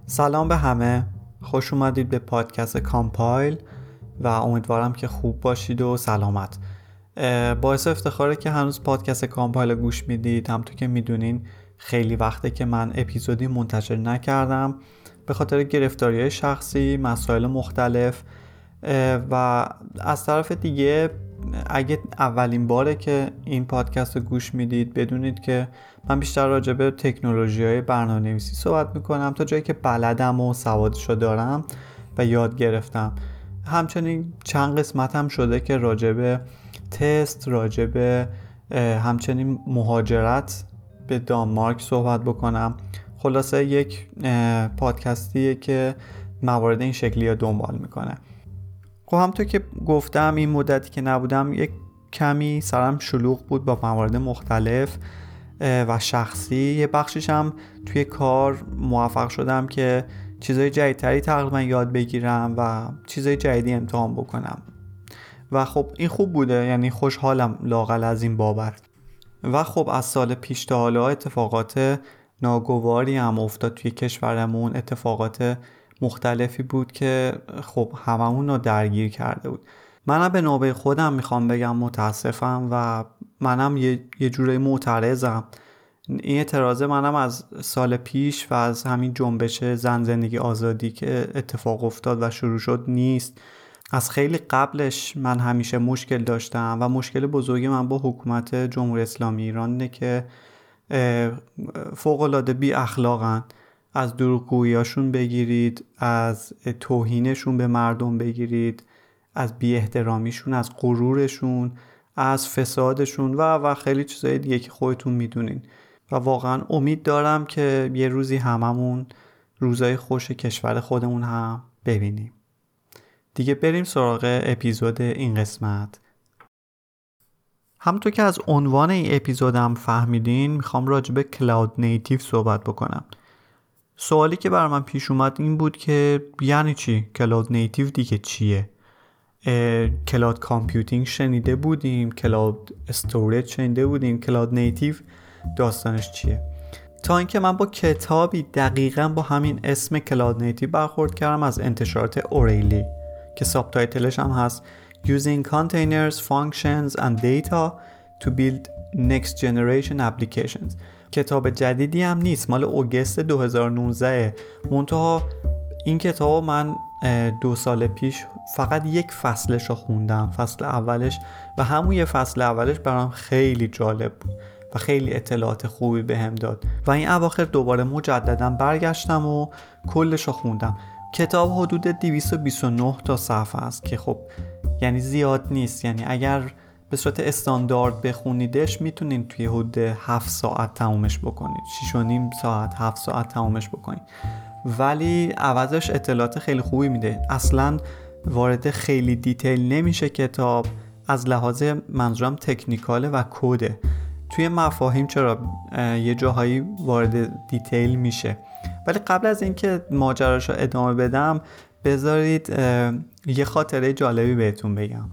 سلام به همه، خوش اومدید به پادکست کامپایل و امیدوارم که خوب باشید و سلامت. باعث افتخاره که هنوز پادکست کامپایل گوش میدید. همونطور که میدونین خیلی وقته که من اپیزودی منتشر نکردم به خاطر گرفتاری‌های شخصی، مسائل مختلف و از طرف دیگه اگه اولین باره که این پادکست رو گوش میدید بدونید که من بیشتر راجع به تکنولوژی‌های برنامه‌نویسی صحبت میکنم تا جایی که بلدم و سوادشو دارم و یاد گرفتم. همچنین چند قسمت هم شده که راجع به تست، راجع به همچنین مهاجرت به دانمارک صحبت بکنم. خلاصه یک پادکستیه که موارد این شکلی رو دنبال میکنه. خب همونطور که گفتم این مدتی که نبودم یک کمی سرم شلوغ بود با موارد مختلف و شخصی. یه بخشش هم توی کار موفق شدم که چیزای جدیدتری تقریبا یاد بگیرم و چیزای جدیدی امتحان بکنم و خب این خوب بوده، یعنی خوشحالم لااقل از این بابت. و خب از سال پیش تا حالا اتفاقات ناگواری هم افتاد توی کشورمون، اتفاقات مختلفی بود که خب هممون رو درگیر کرده بود. منم به نوبه خودم میخوام بگم متاسفم و منم یه جوری معترضم. این اعتراضه منم از سال پیش و از همین جنبش زن زندگی آزادی که اتفاق افتاد و شروع شد نیست. از خیلی قبلش من همیشه مشکل داشتم و مشکل بزرگی من با حکومت جمهوری اسلامی ایران اینه که فوق‌العاده بی اخلاقن. از دروغگوییاشون بگیرید، از توهینشون به مردم بگیرید، از بی احترامیشون، از غرورشون، از فسادشون و خیلی چیزای دیگه که خودتون میدونین. و واقعا امید دارم که یه روزی هممون روزای خوش کشور خودمون هم ببینیم. دیگه بریم سراغ اپیزود این قسمت. همونطور که از عنوان این اپیزودم فهمیدین میخوام راجع به کلاود نیتیو صحبت بکنم. سوالی که برای من پیش اومد این بود که یعنی چی؟ کلاود نیتیو دیگه چیه؟ کلاود کامپیوتینگ شنیده بودیم، کلاود استوریج شنیده بودیم، کلاود نیتیو داستانش چیه؟ تا اینکه من با کتابی دقیقاً با همین اسم کلاود نیتیو برخورد کردم از انتشارات اوریلی که سابتایتلش هم هست Using Containers, Functions and Data to Build Next Generation Applications. کتاب جدیدی هم نیست، مال اوگست 2019. منتها این کتاب من 2 سال پیش فقط یک فصلش رو خوندم، فصل اولش، و همون یه فصل اولش برام خیلی جالب بود و خیلی اطلاعات خوبی بهم داد و این اواخر دوباره مجددا برگشتم و کلش رو خوندم. کتاب حدود 229 تا صفحه است که خب یعنی زیاد نیست، یعنی اگر به صورت استاندارد بخونیدش میتونین توی حدود 7 ساعت تمومش بکنید، 6.5 ساعت 7 ساعت تمومش بکنید، ولی عوضش اطلاعات خیلی خوبی میده. اصلا وارد خیلی دیتیل نمیشه کتاب، از لحاظ منظورم تکنیکاله و کوده. توی مفاهیم چرا یه جاهایی وارد دیتیل میشه، ولی قبل از اینکه ماجراش رو ادامه بدم بذارید یه خاطره جالبی بهتون بگم.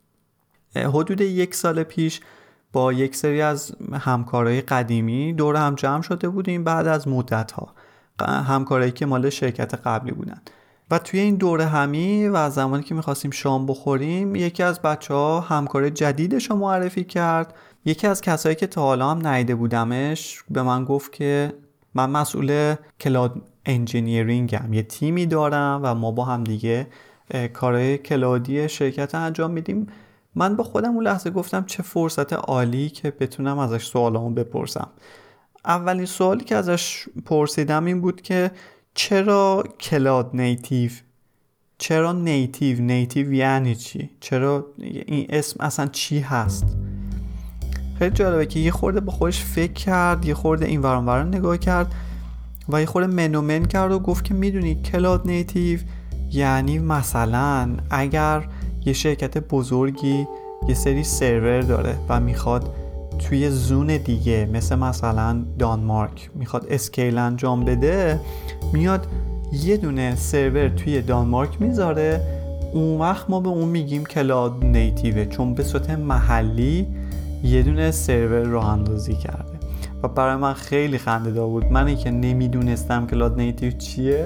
حدود 1 سال پیش با یک سری از همکارای قدیمی دور هم جمع شده بودیم بعد از مدت‌ها، همکارایی که مال شرکت قبلی بودن، و توی این دوره همی و زمانی که می‌خواستیم شام بخوریم یکی از بچه‌ها همکار جدیدش رو معرفی کرد. یکی از کسایی که تا حالا هم ندیده بودمش به من گفت که من مسئول کلاود انجینیرینگم، یه تیمی دارم و ما با هم دیگه کارهای کلاودی شرکت انجام میدیم. من با خودم اون لحظه گفتم چه فرصت عالی که بتونم ازش سوالامو بپرسم. اولین سوالی که ازش پرسیدم این بود که چرا کلاود نیتیو؟ چرا نیتیو یعنی چی؟ چرا این اسم اصلا چی هست؟ خیلی جالبه که یه خورده با خودش فکر کرد، یه خورده این ور اون ور نگاه کرد و یه خورده منومن کرد و گفت که میدونی کلاود نیتیو یعنی مثلا اگر یه شرکت بزرگی یه سری سرور داره و میخواد توی زون دیگه مثلا دانمارک میخواد اسکیل انجام بده، میاد یه دونه سرور توی دانمارک میذاره، اون وقت ما به اون میگیم کلاود نیتیوه، چون به صورت محلی یه دونه سرور راه اندازی کرده. و برای من خیلی خنده‌دار بود. منی که نمیدونستم کلاد نیتیو چیه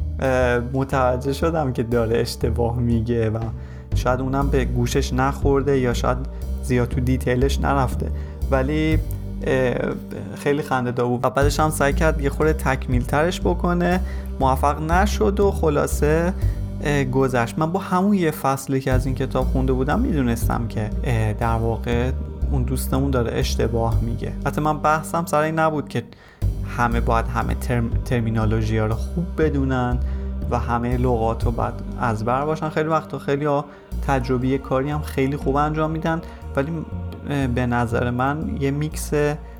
متوجه شدم که داره اشتباه میگه و شاید اونم به گوشش نخورده یا شاید زیاد تو دیتیلش نرفته، ولی خیلی خنده‌دار بود و بعدش هم سعی کرد یه خورده تکمیل ترش بکنه، موفق نشد و خلاصه گذشت. من با همون یه فصلی که از این کتاب خونده بودم میدونستم که در واقع اون دوستمون داره اشتباه میگه. حتی من بحثم سر این نبود که همه باید همه ترمینولوژی ها رو خوب بدونن و همه لغات رو باید ازبر باشن. خیلی وقتا خیلی ها تجربی کاری هم خیلی خوب انجام میدن، ولی به نظر من یه میکس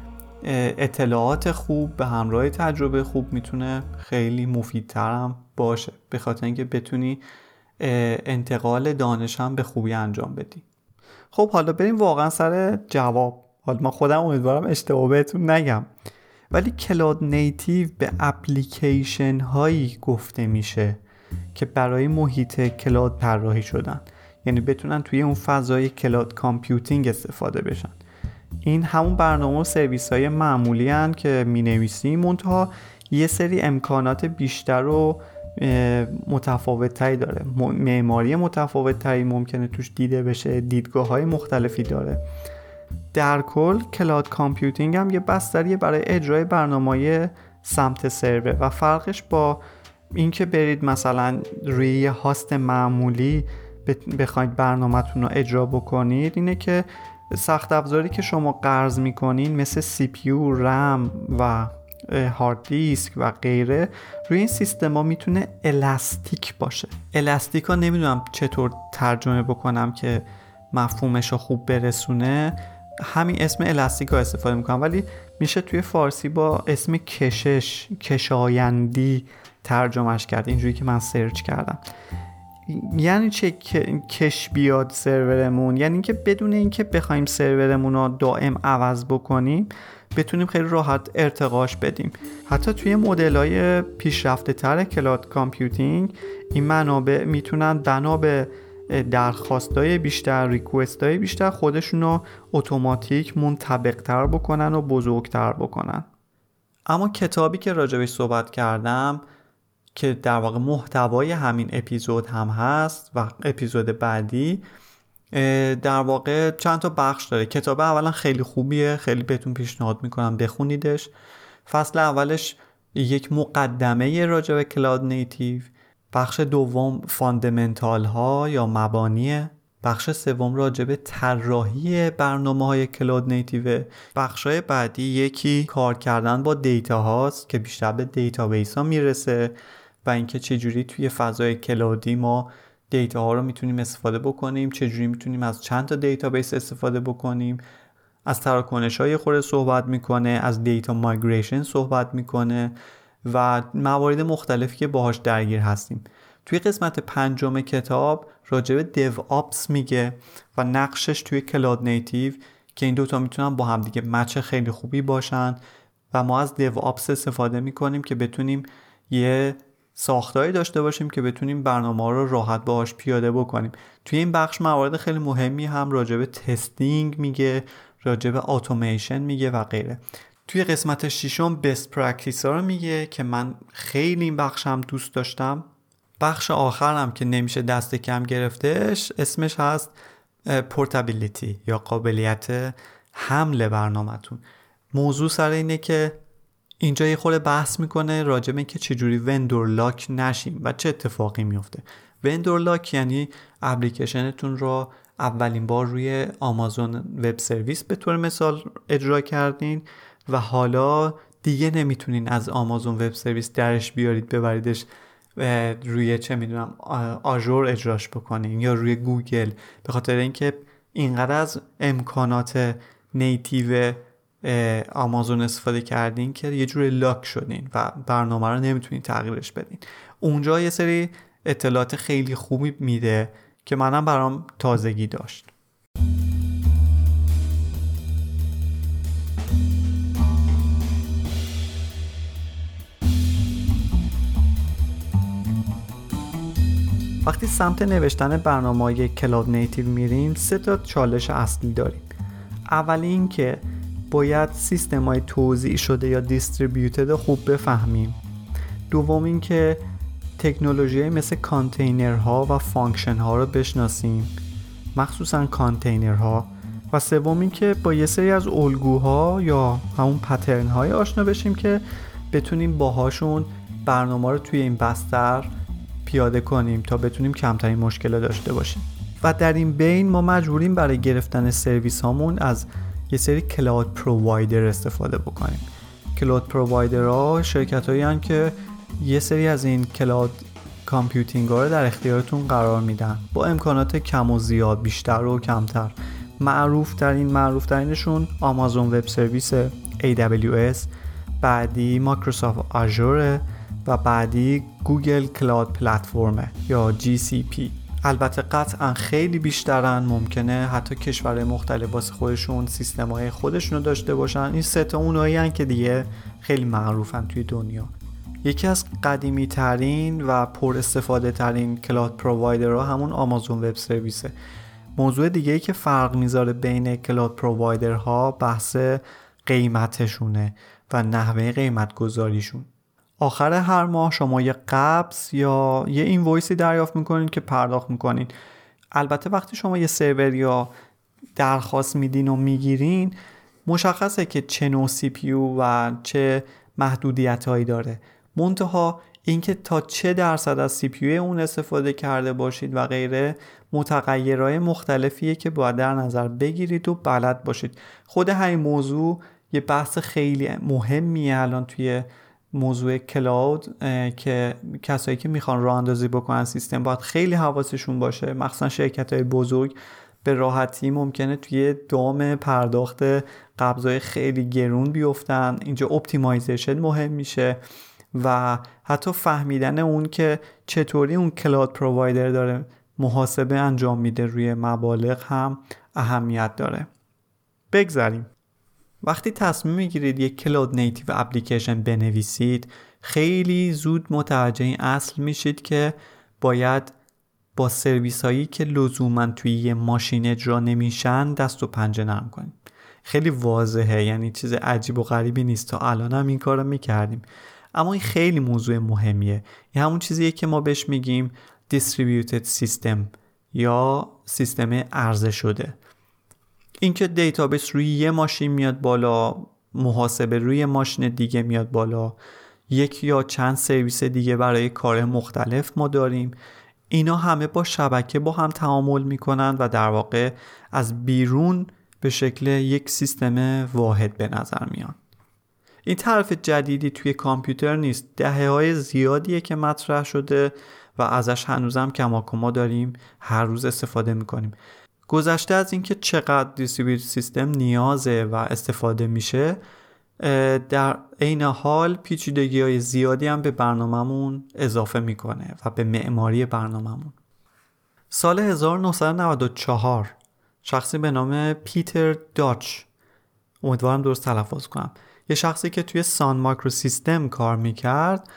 اطلاعات خوب به همراه تجربه خوب میتونه خیلی مفیدتر هم باشه، به خاطر اینکه بتونی انتقال دانش هم به خوبی انجام بدی. خب حالا بریم واقعا سر جواب. حالا من خودم امیدوارم اشتباه بهتون نگم، ولی کلاد نیتیو به اپلیکیشن هایی گفته میشه که برای محیط کلاد طراحی شدن، یعنی بتونن توی اون فضای کلاد کامپیوتینگ استفاده بشن. این همون برنامه و سرویس های معمولی هن که می نویسیم، منتها یه سری امکانات بیشتر و متفاوت تری داره، معماری متفاوت تری ممکنه توش دیده بشه، دیدگاه های مختلفی داره. در کل کلاد کامپیوتینگ هم یه بستریه برای اجرای برنامه‌های سمت سرور و فرقش با اینکه برید مثلا روی یه هاست معمولی بخواید برنامه‌تون رو اجرا بکنید اینه که سخت افزاری که شما قرض میکنین مثل سی پی یو، رم و هارد دیسک و غیره روی این سیستما میتونه الاستیک باشه. الاستیک ها نمیدونم چطور ترجمه بکنم که مفهومش رو خوب برسونه، همین اسم الاستیک ها استفاده میکنم، ولی میشه توی فارسی با اسم کشایندی ترجمهش کرد، اینجوری که من سرچ کردم. یعنی چه کش بیاد سرورمون؟ یعنی اینکه بدون اینکه بخوایم سرورمون رو دائم عوض بکنیم بتونیم خیلی راحت ارتقاش بدیم. حتی توی مدل‌های پیشرفته تر کلاد کامپیوتینگ این منابع میتونن بنا به درخواستای بیشتر، ریکوستای بیشتر خودشون رو اتوماتیک منطبق تر بکنن و بزرگتر بکنن. اما کتابی که راجبش صحبت کردم که در واقع محتوای همین اپیزود هم هست و اپیزود بعدی، در واقع چند تا بخش داره. کتاب اولا خیلی خوبیه، خیلی بهتون پیشنهاد میکنم بخونیدش. فصل اولش یک مقدمه راجع به کلاد نیتیو، بخش دوم فاندامنتال ها یا مبانیه، بخش سوم راجع به طراحی برنامه‌های کلاد نیتیو، بخشای بعدی یکی کار کردن با دیتا هاست که بیشتر به دیتابیس ها میرسه و اینکه چجوری توی فضای کلادی ما دیتا ها رو میتونیم استفاده بکنیم، چجوری میتونیم از چند تا دیتابیس استفاده بکنیم. از تراکنش های خورده صحبت میکنه، از دیتا مایگریشن صحبت میکنه و موارد مختلفی که باهاش درگیر هستیم. توی قسمت 5 کتاب راجع به دیو آپس میگه و نقشش توی کلاد نیتیو که این دوتا میتونن با هم دیگه مچ خیلی خوبی باشن و ما از دیو آپس استفاده میکنیم که بتونیم یه ساختاری داشته باشیم که بتونیم برنامه رو راحت باهاش پیاده بکنیم. توی این بخش موارد خیلی مهمی هم راجع به تستینگ میگه، راجع به اتوماسیون میگه و غیره. توی قسمت 6 بست پرکتیس ها رو میگه که من خیلی این بخشم دوست داشتم. بخش آخرم که نمیشه دست کم گرفتش اسمش هست پورتابیلیتی یا قابلیت حمل برنامه‌تون. موضوع سر اینه که اینجا یه خورده بحث میکنه راجع به اینکه چجوری وندور لاک نشیم و چه اتفاقی میفته. وندور لاک یعنی اپلیکیشنتون رو اولین بار روی آمازون وب سرویس به طور مثال اجرا کردین و حالا دیگه نمیتونین از آمازون وب سرویس درش بیارید ببریدش روی چه میدونم آژور اجراش بکنین یا روی گوگل، به خاطر اینکه اینقدر از امکانات نیتیو آمازون استفاده کردین که یه جور لاک شدین و برنامه رو نمیتونین تغییرش بدین. اونجا یه سری اطلاعات خیلی خوبی میده که منم برام تازگی داشت. وقتی سمت نوشتن برنامه‌های کلاد نیتیو میریم 3 تا چالش اصلی داریم. اولی این که باید سیستم‌های توزیع شده یا دیستریبیوتد خوب بفهمیم. دوم این که تکنولوژی مثل کانتینرها و فانکشن‌ها رو بشناسیم، مخصوصاً کانتینرها. و سوم این که با یه سری از الگوها یا همون پترن‌های آشنا بشیم که بتونیم باهاشون برنامه رو توی این بستر پیاده کنیم تا بتونیم کمترین مشکل داشته باشیم. و در این بین ما مجبوریم برای گرفتن سرویس هامون از یه سری کلاود پرووایدر استفاده بکنیم. کلاود پرووایدرها شرکت‌هایی هستند که یه سری از این کلاود کامپیوتینگ ها رو در اختیارتون قرار میدن با امکانات کم و زیاد، بیشتر و کمتر. معروف ترینشون آمازون وب سرویس AWS، بعدی مایکروسافت آژور و بعدی گوگل کلاود پلتفرم یا GCP. البته قطعا خیلی بیشترن، ممکنه حتی کشورهای مختلف واسه خودشون سیستم‌های خودشونو داشته باشن. این سه تا اونایی هستن که دیگه خیلی معروفن توی دنیا. یکی از قدیمی ترین و پر استفاده ترین کلاود پرووایدرها همون آمازون وب سرویسه. موضوع دیگه‌ای که فرق میذاره بین کلاود پرووایدرها بحث قیمتشونه و نحوه قیمت گذاریشون. آخر هر ماه شما یه قبض یا یه اینوایسی دریافت میکنین که پرداخت میکنین. البته وقتی شما یه سرور یا درخواست میدین و میگیرین مشخصه که چه نوع CPU و چه محدودیت هایی داره، منتها اینکه تا چه درصد از CPU اون استفاده کرده باشید و غیره متغیرهای مختلفیه که باید در نظر بگیرید و بلد باشید. خود همین موضوع یه بحث خیلی مهمیه الان توی موضوع کلاود که کسایی که میخوان راه اندازی بکنن سیستم باید خیلی حواسشون باشه. مخصوصا شرکت‌های بزرگ به راحتی ممکنه توی دام پرداخت قبضای خیلی گرون بیفتن. اینجا اپتیمایزیشن مهم میشه و حتی فهمیدن اون که چطوری اون کلاود پرووایدر داره محاسبه انجام میده روی مبالغ هم اهمیت داره. بگذاریم. وقتی تصمیم میگیرید یک کلاود نیتیو اپلیکیشن بنویسید خیلی زود متوجه این اصل میشید که باید با سرویس هایی که لزوما توی یه ماشین اجرا نمیشن دست و پنجه نرم کنید. خیلی واضحه، یعنی چیز عجیب و غریبی نیست، تا الان هم این کار رو میکردیم، اما این خیلی موضوع مهمیه. این همون چیزیه که ما بهش میگیم distributed system یا سیستم عرضه شده. اینکه دیتابیس روی یه ماشین میاد بالا، محاسبه روی ماشین دیگه میاد بالا، یک یا چند سرویس دیگه برای کار مختلف ما داریم، اینا همه با شبکه با هم تعامل میکنن و در واقع از بیرون به شکل یک سیستم واحد به نظر میان. این طرف جدیدی توی کامپیوتر نیست، دهه‌های زیادیه که مطرح شده و ازش هنوزم کماکما داریم هر روز استفاده میکنیم. گذشته از اینکه چقدر دیستریبیوتد سیستم نیازه و استفاده میشه، در عین حال پیچیدگی‌های زیادی هم به برنامه‌مون اضافه میکنه و به معماری برنامه‌مون. سال 1994 شخصی به نام پیتر داچ، امیدوارم درست تلفظ کنم، یه شخصی که توی سان مایکرو سیستم کار میکرد،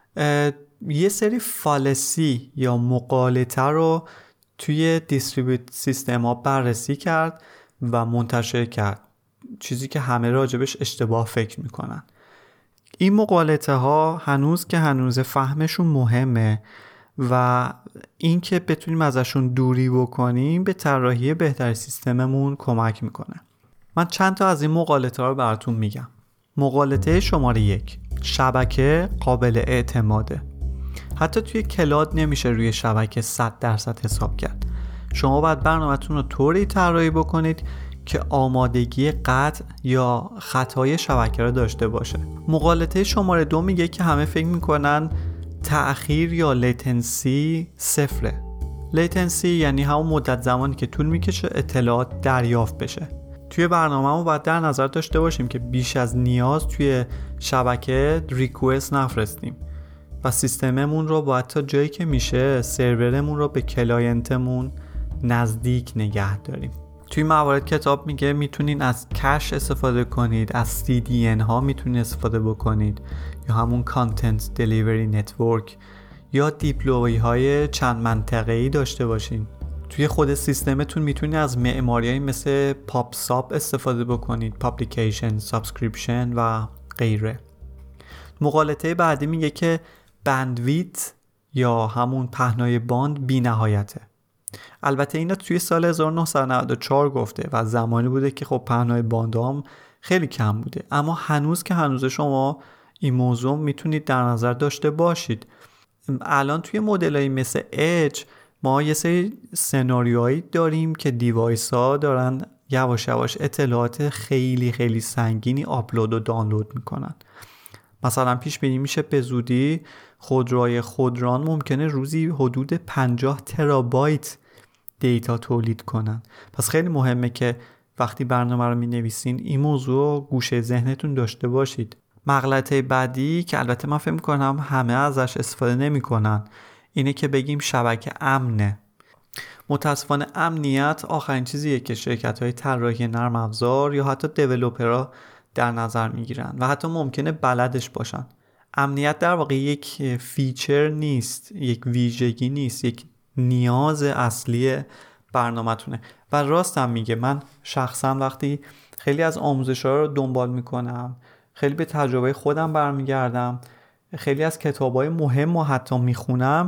یه سری فالسی یا مغالطه رو توی دیستریبیوتد سیستم ها بررسی کرد و منتشر کرد، چیزی که همه راجبش اشتباه فکر میکنن. این مغالطه ها هنوز فهمشون مهمه و این که بتونیم ازشون دوری بکنیم به طراحی بهتر سیستممون کمک میکنه. من چند تا از این مغالطه ها رو براتون میگم. مغالطه شماره 1، شبکه قابل اعتماده. حتی توی کلاود نمیشه روی شبکه 100% حساب کرد. شما باید برنامه‌تون رو طوری طراحی بکنید که آمادگی قطع یا خطای شبکه رو داشته باشه. مغالطه شماره 2 میگه که همه فکر میکنن تأخیر یا لیتنسی صفره. لیتنسی یعنی همون مدت زمانی که طول میکشه اطلاعات دریافت بشه. توی برنامه‌مون باید در نظر داشته باشیم که بیش از نیاز توی شبکه ریکوست نفرستیم و سیستممون رو باید تا جایی که میشه سرورمون رو به کلاینتمون نزدیک نگه داریم. توی موارد کتاب میگه میتونین از کش استفاده کنید، از CDN ها میتونید استفاده بکنید یا همون کانتنت دلیوری نتورک یا دیپلوی های چند منطقه‌ای داشته باشین. توی خود سیستمتون میتونید از معماریایی مثل پاپساپ استفاده بکنید، پابلیکیشن، سابسکریپشن و غیره. مقالطه بعدی میگه که بندویت یا همون پهنای باند بی نهایته. البته اینا توی سال 1994 گفته و زمانی بوده که خب پهنای باند هم خیلی کم بوده، اما هنوز که هنوز شما این موضوع میتونید در نظر داشته باشید. الان توی مدلایی مثل اج ما یه سری سناریوهایی داریم که دیوایس ها دارن یواش یواش اطلاعات خیلی خیلی سنگینی آپلود و دانلود میکنن. مثلا پیش بینی میشه به زودی خودروهای خودران ممکنه روزی حدود 50 ترابایت دیتا تولید کنن. پس خیلی مهمه که وقتی برنامه رو می نویسین این موضوع گوشه ذهنتون داشته باشید. مغلطه بعدی که البته من فکر میکنم همه ازش استفاده نمی کنن اینه که بگیم شبکه امنه. متاسفانه امنیت آخرین چیزیه که شرکت‌های طراحی نرم افزار یا حتی دیولپرها در نظر میگیرن و حتی ممکنه بلدش باشن. امنیت در واقع یک فیچر نیست، یک ویژگی نیست، یک نیاز اصلی برنامه‌تونه. و راستم میگه، من شخصا وقتی خیلی از آموزش‌ها رو دنبال میکنم، خیلی به تجربه خودم برمیگردم، خیلی از کتاب‌های مهم رو حتی میخونم،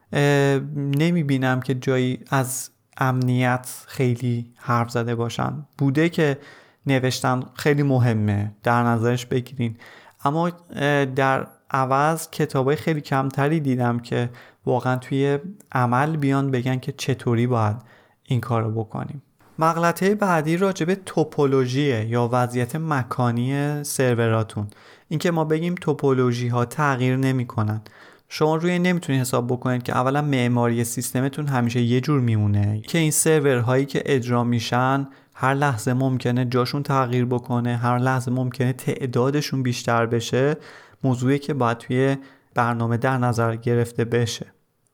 نمیبینم که جایی از امنیت خیلی حرف زده باشن. بوده که نوشتن خیلی مهمه در نظرش بگیرین، اما در عوض کتابای خیلی کمتری دیدم که واقعا توی عمل بیان بگن که چطوری باید این کارو بکنیم. مغلطه بعدی راجب توپولوژیه یا وضعیت مکانی سروراتون. اینکه ما بگیم توپولوژی ها تغییر نمی کنن. شما روی نمیتونید حساب بکنید که اولا معماری سیستمتون همیشه یه جور میمونه، که این سرورهایی که اجرا میشن هر لحظه ممکنه جاشون تغییر بکنه، هر لحظه ممکنه تعدادشون بیشتر بشه. موضوعی که باید توی برنامه در نظر گرفته بشه.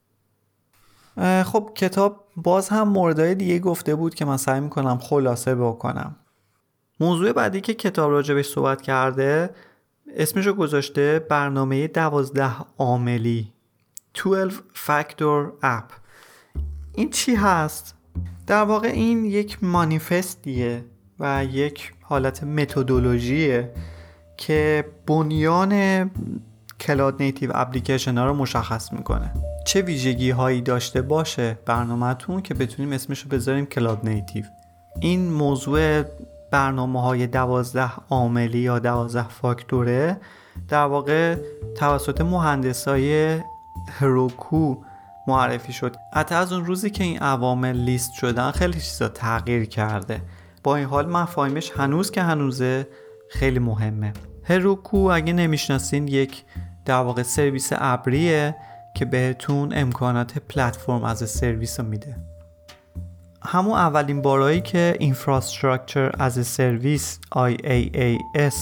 خب کتاب باز هم موردهای دیگه گفته بود که من سعی میکنم خلاصه بکنم. موضوع بعدی که کتاب راجبش صحبت کرده اسمشو گذاشته برنامه 12 عاملی 12 Factor App. این چی هست؟ در واقع این یک مانیفستیه و یک حالت متدولوژیه که بنیان کلاد نیتیو اپلیکیشن ها رو مشخص میکنه. چه ویژگی هایی داشته باشه برنامه‌تون که بتونیم اسمشو بذاریم کلاد نیتیو. این موضوع برنامه های 12 عاملی یا 12 فاکتوره در واقع توسط مهندسای هروکو معرفی شد. حتی از اون روزی که این عوامل لیست شدن خیلی چیزا تغییر کرده. با این حال مفاهیمش هنوز که هنوزه خیلی مهمه. هروکو اگه نمیشناسین یک در واقع سرویس ابریه که بهتون امکانات پلتفرم از سرویس رو میده. همون اولین بارایی که Infrastructure as a Service IaaS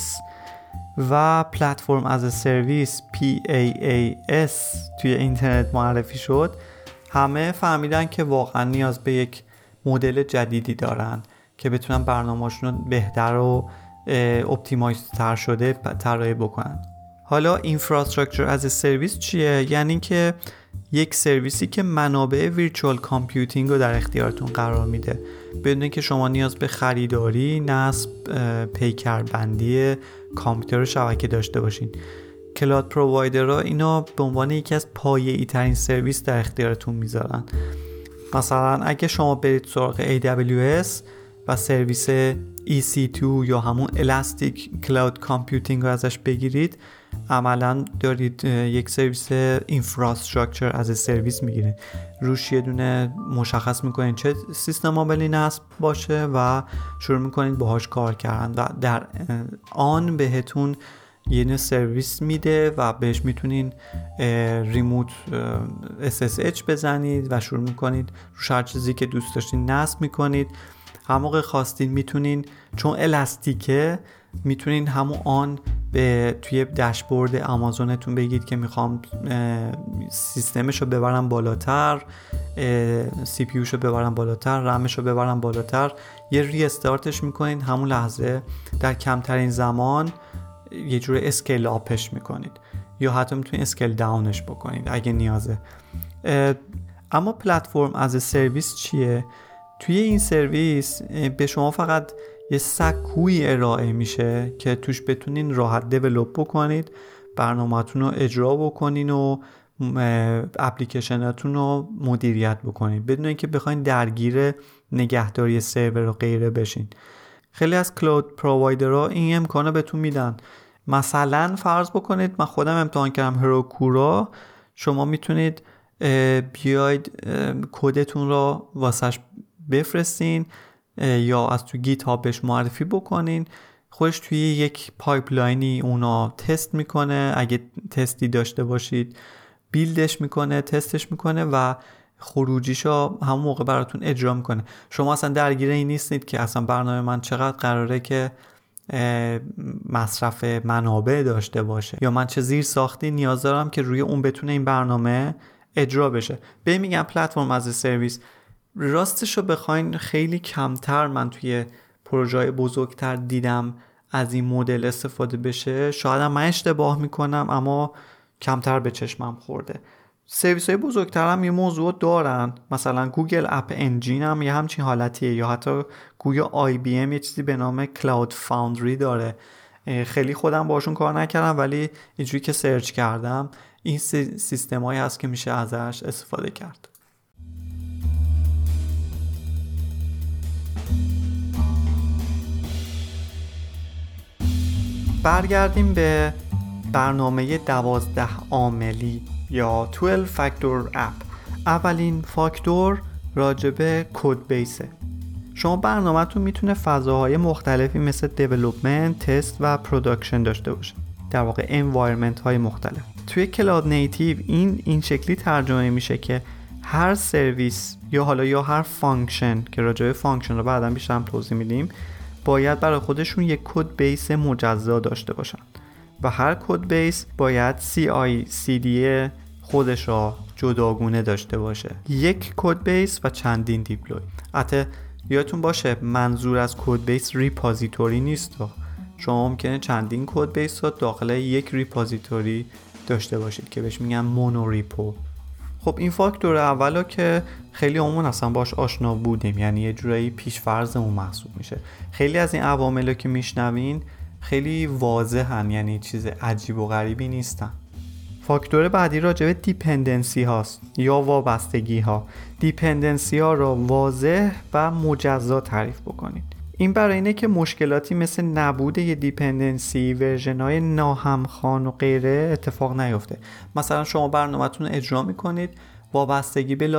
و پلتفرم as a Service PaaS توی اینترنت معرفی شد، همه فهمیدن که واقعا نیاز به یک مدل جدیدی دارن که بتونن برنامه‌شون رو بهتر و اپتیمایزتر شده طراحی بکنن. حالا Infrastructure as a Service چیه؟ یعنی که یک سرویسی که منابع ویرچوال کامپیوتینگ رو در اختیارتون قرار میده بدون که شما نیاز به خریداری، نصب، پیکربندی کامپیوتر و شبکه داشته باشین. کلاد پرووایدرها اینا به عنوان یکی از پایه‌ای ترین سرویس در اختیارتون میذارن. مثلا اگه شما برید سراغ AWS و سرویس EC2 یا همون Elastic Cloud Computing رو ازش بگیرید، عملا دارید یک سرویس Infrastructure as a Service میگیرید. روش یه دونه مشخص میکنید چه سیستم عاملی نصب باشه و شروع میکنید باهاش کار کردن و در آن بهتون یه دونه سرویس میده و بهش میتونین ریموت SSH بزنید و شروع میکنید روش هر چیزی که دوست داشتین نصب میکنید. هر موقع خواستین میتونین، چون الاستیکه، میتونین همون آن به توی داشبورد آمازونتون بگید که میخوام سیستمشو ببرم بالاتر، سی پی یوشو ببرم بالاتر، رمشو ببرم بالاتر، یه ری استارتش میکنین، همون لحظه در کمترین زمان یه جور اسکیل آپش میکنید یا حتی میتونید اسکیل داونش بکنید اگه نیازه. اما پلتفرم از سرویس چیه؟ توی این سرویس به شما فقط یه سکوی ارائه میشه که توش بتونین راحت دیولپ بکنید، برنامه‌تون رو اجرا بکنین و اپلیکیشناتون رو مدیریت بکنین بدون اینکه بخواین درگیر نگهداری سرور و غیره بشین. خیلی از کلاود پرووایدرها این امکانو بهتون میدن. مثلا فرض بکنید من خودم امتحان کردم هروکورا، شما میتونید بیاید کدتون رو واسش بفرستین یا از تو گیت هاب بهش معرفی بکنین، خودش توی یک پایپلاینی اونا تست میکنه، اگه تستی داشته باشید بیلدش میکنه، تستش میکنه و خروجیشو همون موقع براتون اجرا میکنه. شما اصلا درگیر این نیستید که اصلا برنامه من چقدر قراره که مصرف منابع داشته باشه یا من چه زیر ساختی نیاز دارم که روی اون بتونه این برنامه اجرا بشه. به میگم پلتفرم از سرویس. راستشو بخواین خیلی کمتر من توی پروژه‌های بزرگتر دیدم از این مدل استفاده بشه. شاید من اشتباه میکنم اما کمتر به چشمم خورده. سرویس های بزرگتر هم یه موضوع دارن، مثلا گوگل اپ انجین هم یه همچین حالتیه، یا حتی گوگل آی بی ام یه چیزی به نام کلاود فاوندری داره. خیلی خودم باشون کار نکردم ولی اینجوری که سرچ کردم این سیستم هایی هست که میشه ازش استفاده کرد. برگردیم به برنامه 12 عاملی یا 12 فاکتور اپ. اولین فاکتور راجبه کد بیسه. شما برنامه‌تون میتونه فضاهای مختلفی مثل دیولپمنت، تست و پروداکشن داشته باشه، در واقع انوایرمنت های مختلف. توی کلاود نیتیو این شکلی ترجمه میشه که هر سرویس یا هر فانکشن که راجبه فانکشن رو بعداً بیشتر توضیح میدیم باید برای خودشون یک کد بیس مجزا داشته باشن و هر کد بیس باید CI/CD خودش را جداگونه داشته باشه، یک کد بیس و چندین دیپلوی. البته یادتون باشه منظور از کد بیس ریپوزیتوری نیست، شما ممکنه چندین کد بیس رو داخل یک ریپوزیتوری داشته باشید که بهش میگن مونوریپو. خب این فاکتور اولا که خیلی عموما اصلا باش آشنا بودیم، یعنی یه جورایی پیش‌فرضمون محسوب میشه. خیلی از این عوامل که میشنوین خیلی واضحن، یعنی چیز عجیب و غریبی نیستن. فاکتور بعدی راجع به دیپندنسی هاست یا وابستگی ها. دیپندنسی ها را واضح و مجزا تعریف بکنید. این برای اینه که مشکلاتی مثل نبود یه دیپندنسی، ورژن های ناهمخوان و غیره اتفاق نیفته. مثلا شما برنامه‌تون رو اجرا میکنید، وابستگی به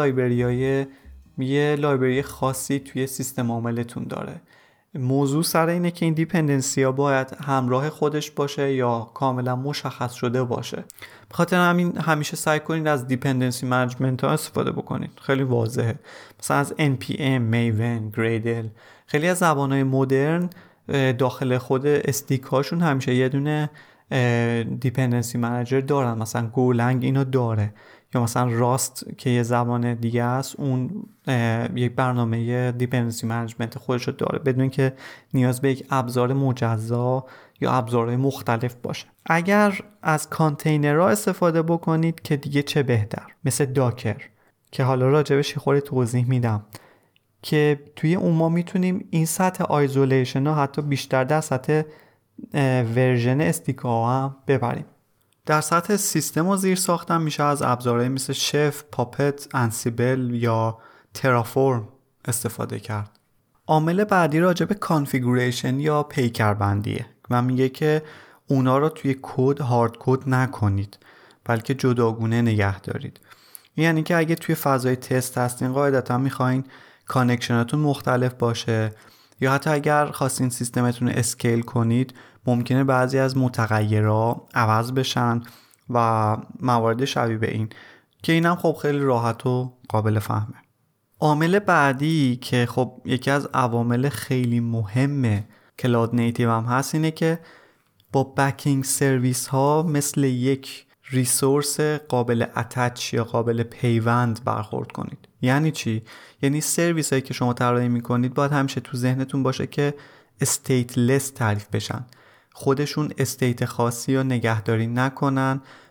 یه لایبرری خاصی توی سیستم عاملتون داره. موضوع سر اینه که این دیپندنسی ها باید همراه خودش باشه یا کاملا مشخص شده باشه. بخاطر همین همیشه سعی کنید از دیپندنسی منیجمنت ها استفاده بکنید، خیلی واضحه. مثلا از npm، maven، gradle. خیلی از زبانهای مدرن داخل خود استیک هاشون همیشه یه دونه دیپندنسی منیجر دارن، مثلا گولنگ اینو داره، یا مثلا راست که یه زبان دیگه است اون یک برنامه دیپندنسی منیجمنت خودش رو داره بدون اینکه نیاز به یک ابزار مجزا یا ابزارهای مختلف باشه. اگر از کانتینرها استفاده بکنید که دیگه چه بهتر، مثل داکر که حالا راجبش خورده توضیح میدم، که توی اون ما میتونیم این سطح آیزولیشن ها حتی بیشتر در سطح ورژن استیکا هم ببریم. در سطح سیستم و زیر ساختم میشه از ابزارهای مثل شف، پاپت، انسیبل یا ترافورم استفاده کرد. عامل بعدی راجع به کانفیگوریشن یا پیکربندیه و میگه که اونا رو توی کد هارد کد نکنید بلکه جداگونه نگه دارید. یعنی که اگه توی فضای تست هستین قاعدتا میخواین کانکشناتون مختلف باشه، یا حتی اگر خواستین سیستمتون رو اسکیل کنید ممکنه بعضی از متغیرها عوض بشن و موارد شبیه به این، که اینم خب خیلی راحت و قابل فهمه. عامل بعدی که خب یکی از عوامل خیلی مهمه کلاود نیتیو هم هست اینه که با بکینگ سرویس ها مثل یک ریسورس قابل اتچ یا قابل پیوند برخورد کنید. یعنی چی؟ یعنی سرویس هایی که شما طراحی میکنید باید همیشه تو ذهنتون باشه که استیتلس تعریف بشن، خودشون استیت خاصی رو نگهداری نکنن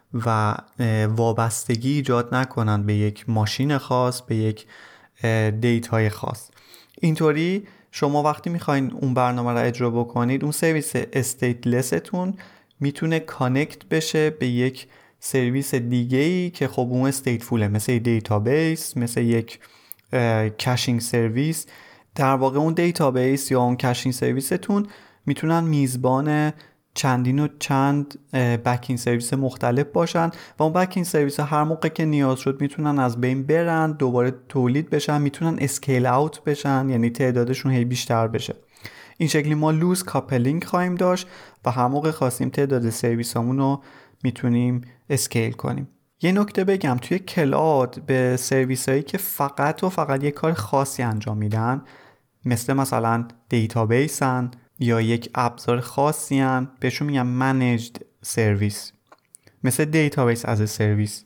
و وابستگی ایجاد نکنن به یک ماشین خاص، به یک دیتای خاص. اینطوری شما وقتی میخواین اون برنامه رو اجرا بکنید، اون سرویس استیتلستون میتونه کانکت بشه به یک سرویس دیگه‌ای که خب اون استیتفوله، مثل دیتابیس، مثل یک کشینگ سرویس. در واقع اون دیتابیس یا اون کشینگ سرویستون میتونن میزبان چندین و چند بکینگ سرویس مختلف باشن و اون بکینگ سرویس ها هر موقع که نیاز شد میتونن از بین برن، دوباره تولید بشن، میتونن اسکیل اوت بشن، یعنی تعدادشون هی بیشتر بشه. این شکلی ما لوز کاپلینگ خواهیم داشت و هر موقع خواستیم تعداد سرویس همون رو میتونیم اسکیل کنیم. یه نکته بگم، توی کلاد به سرویس هایی که فقط و فقط یک کار خاصی انجام میدن، مثلا دیتابیسن یا یک ابزار خاصی هن، بهشون میگن منیجد سرویس، مثل دیتابیس از سرویس.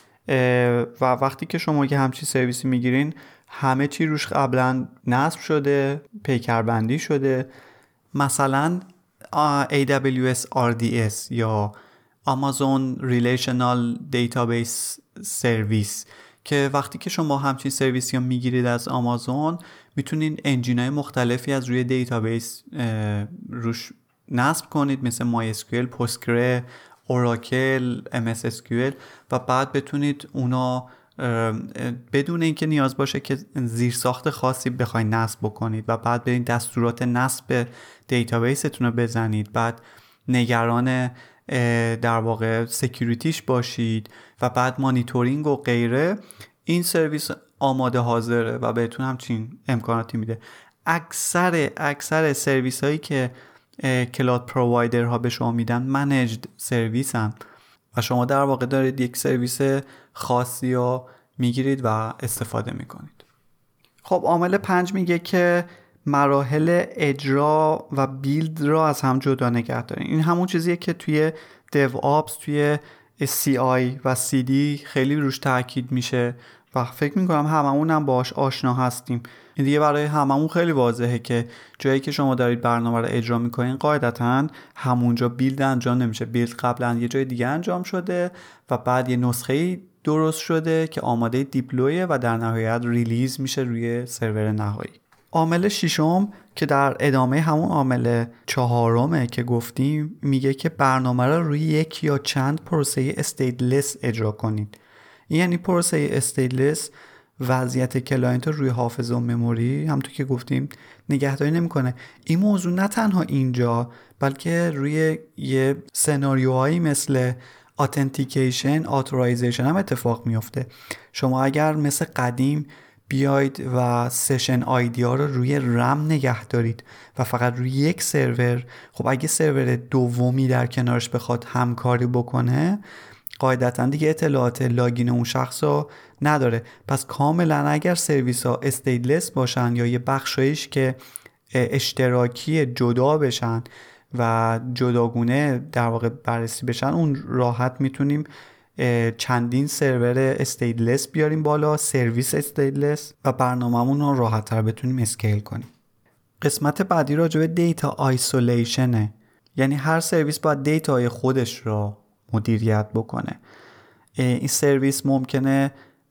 و وقتی که شما یه همچین سرویسی میگیرین، همه چی روش قبلا نصب شده، پیکربندی شده. مثلا AWS RDS یا Amazon Relational Database Service، که وقتی که شما همچین سرویسی رو میگیرید از آمازون، میتونید انجینای مختلفی از روی دیتابیس روش نصب کنید، مثل MySQL، Postgre، Oracle، MS SQL، و بعد بتونید اونا بدون اینکه نیاز باشه که زیرساخت خاصی بخواید نصب بکنید و بعد برید دستورات نصب دیتابیستون رو بزنید، بعد نگران در واقع سکیوریتیش باشید و بعد مانیتورینگ و غیره. این سرویس آماده حاضره و بهتون همچین امکاناتی میده. اکثر سرویس هایی که کلاد پرووایدر ها به شما میدن منیجد سرویس هم و شما در واقع دارید یک سرویس خاصی رو میگیرید و استفاده میکنید. خب عامل 5 میگه که مراحل اجرا و بیلد را از هم جدا نگه دارین. این همون چیزیه که توی دیو آپس، توی CI و CD خیلی روش تاکید میشه و فکر میکنم هممون هم باهاش آشنا هستیم. این دیگه برای هممون خیلی واضحه که جایی که شما دارید برنامه رو اجرا میکنین، قاعدتاً همونجا بیلد انجام نمیشه. بیلد قبلا یه جای دیگه انجام شده و بعد یه نسخه درست شده که آماده دیپلویه و در نهایت ریلیز میشه روی سرور نهایی. عامل 6 که در ادامه همون عامل 4 که گفتیم، میگه که برنامه رو روی یک یا چند پروسه استیتلس اجرا کنید. یعنی پروسه استیتلس وضعیت کلاینت رو روی حافظه و مموری، همونطور که گفتیم، نگهداری نمیکنه. این موضوع نه تنها اینجا، بلکه روی یه سناریوهایی مثل اتنتیکیشن، اتورایزیشن هم اتفاق میفته. شما اگر مثل قدیم بیاید و سشن آیدی ها رو روی رم نگه دارید و فقط روی یک سرور، خب اگه سرور دومی در کنارش بخواد همکاری بکنه، قاعدتاً دیگه اطلاعات لاگین اون شخص رو نداره. پس کاملا اگر سرویس ها استیتلس باشن یا یه بخشایش که اشتراکی جدا بشن و جداگونه در واقع بررسی بشن، اون راحت میتونیم چندین سرور استیتلس بیاریم بالا، سرویس استیتلس، و برنامه‌مون رو راحت تر بتونیم اسکیل کنیم. قسمت بعدی راجع به دیتا آیسولیشنه، یعنی هر سرویس باید دیتای خودش رو مدیریت بکنه. این سرویس ممکنه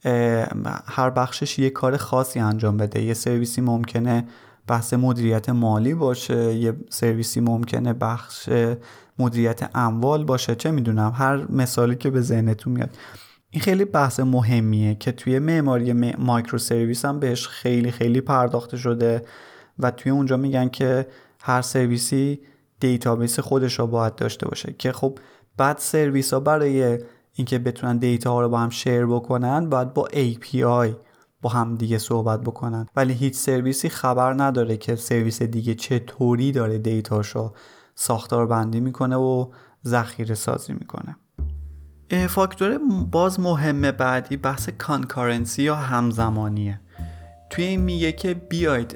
هر بخشش یه کار خاصی انجام بده. یه سرویسی ممکنه بحث مدیریت مالی باشه، یه سرویسی ممکنه بخش مدیریت اموال باشه، چه میدونم، هر مثالی که به ذهنتون میاد. این خیلی بحث مهمیه که توی معماری مایکرو سرویس هم بهش خیلی خیلی پرداخته شده و توی اونجا میگن که هر سرویسی دیتابیس خودش رو باید داشته باشه، که خب بعد سرویس ها برای اینکه بتونن دیتا ها رو با هم شیر بکنن باید با API با هم دیگه صحبت بکنن، ولی هیچ سرویسی خبر نداره که سرویس دیگه چطوری داره دیتاشو ساختار بندی میکنه و ذخیره سازی میکنه. فاکتور باز مهمه بعدی بحث کانکارنسی یا همزمانیه. توی این میگه که بیاید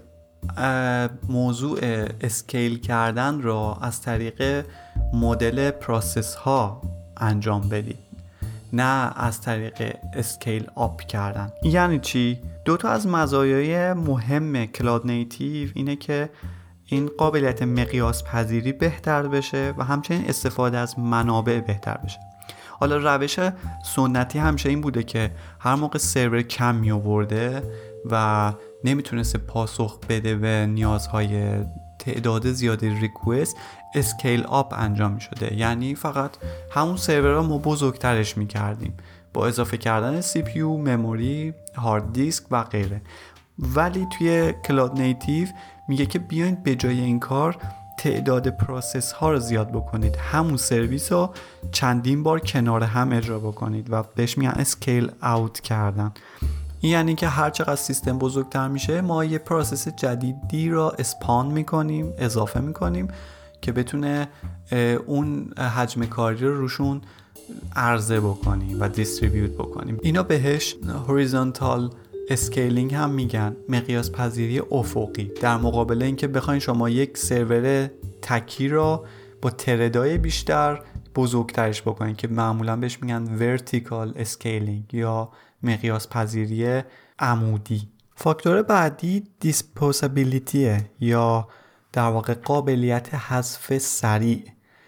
موضوع اسکیل کردن را از طریق مدل پروسس ها انجام بدید، نه از طریق اسکیل آپ کردن. یعنی چی؟ دو تا از مزایای مهم کلاد نیتیو اینه که این قابلیت مقیاس پذیری بهتر بشه و همچنین استفاده از منابع بهتر بشه. حالا روش سنتی همیشه این بوده که هر موقع سرور کم می آورده و نمیتونسته پاسخ بده به نیازهای تعداد زیادی ریکوست، اسکیل آپ انجام می شده. یعنی فقط همون سرور رو ما بزرگترش می کردیم با اضافه کردن سی پی یو، مموری، هارد دیسک و غیره. ولی توی کلاد نیتیو میگه که بیاین به جای این کار تعداد پروسس ها رو زیاد بکنید، همون سرویس رو چندین بار کنار هم اجرا بکنید و بهش میگن اسکیل اوت کردن. این یعنی که هر چقدر سیستم بزرگتر میشه ما یه پروسس جدیدی را اسپان میکنیم، اضافه میکنیم که بتونه اون حجم کاری رو روشون عرضه بکنیم و دیستریبیوت بکنیم. اینا بهش هوریزونتال اسکیلینگ هم میگن، مقیاس پذیری افقی، در مقابل اینکه بخواین شما یک سرور تکی را با تردای بیشتر بزرگترش بکنید که معمولا بهش میگن ورتیکال اسکیلینگ یا مقیاس پذیری عمودی. فاکتور بعدی دیسپوزابیلیتیه یا در واقع قابلیت حذف سریع.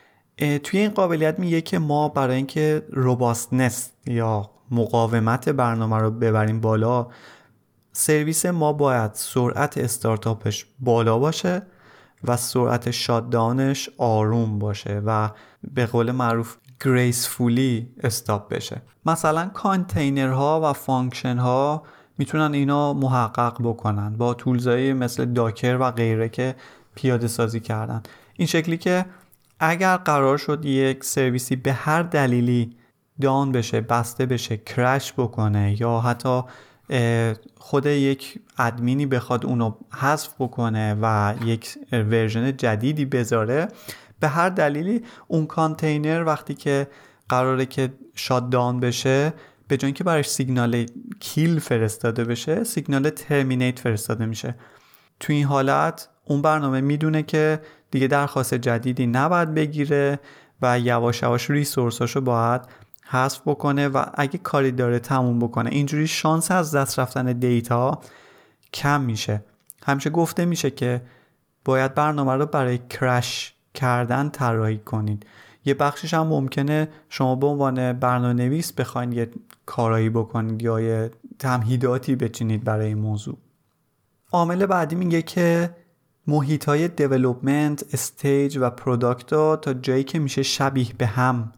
توی این قابلیت میگه که ما برای اینکه روباستنس یا مقاومت برنامه رو ببریم بالا، سرویس ما باید سرعت استارتاپش بالا باشه و سرعت شاتداونش آروم باشه و به قول معروف گریسفولی استاپ بشه. مثلا کانتینرها و فانکشن ها میتونن اینا محقق بکنن با تولزایی مثل داکر و غیره که پیاده سازی کردن. این شکلی که اگر قرار شد یک سرویسی به هر دلیلی داون بشه، بسته بشه، کرش بکنه یا حتی خود یک ادمینی بخواد اونو حذف بکنه و یک ورژن جدیدی بذاره، به هر دلیلی اون کانتینر وقتی که قراره که شات داون بشه، به جای اینکه براش سیگنال کیل فرستاده بشه، سیگنال ترمینیت فرستاده میشه. تو این حالت اون برنامه میدونه که دیگه درخواست جدیدی نباید بگیره و یواش یواش ریسورساشو باید حذف بکنه و اگه کاری داره تموم بکنه. اینجوری شانس از دست رفتن دیتا کم میشه. همیشه گفته میشه که باید برنامه رو برای کرش کردن طراحی کنید. یه بخشش هم ممکنه شما به عنوان برنامه‌نویس بخواید یه کارایی بکنید یا یه تمهیداتی بچینید برای این موضوع. عامل بعدی میگه که محیط‌های دیولپمنت، استیج و پروداکت رو تا جایی که میشه شبیه به هم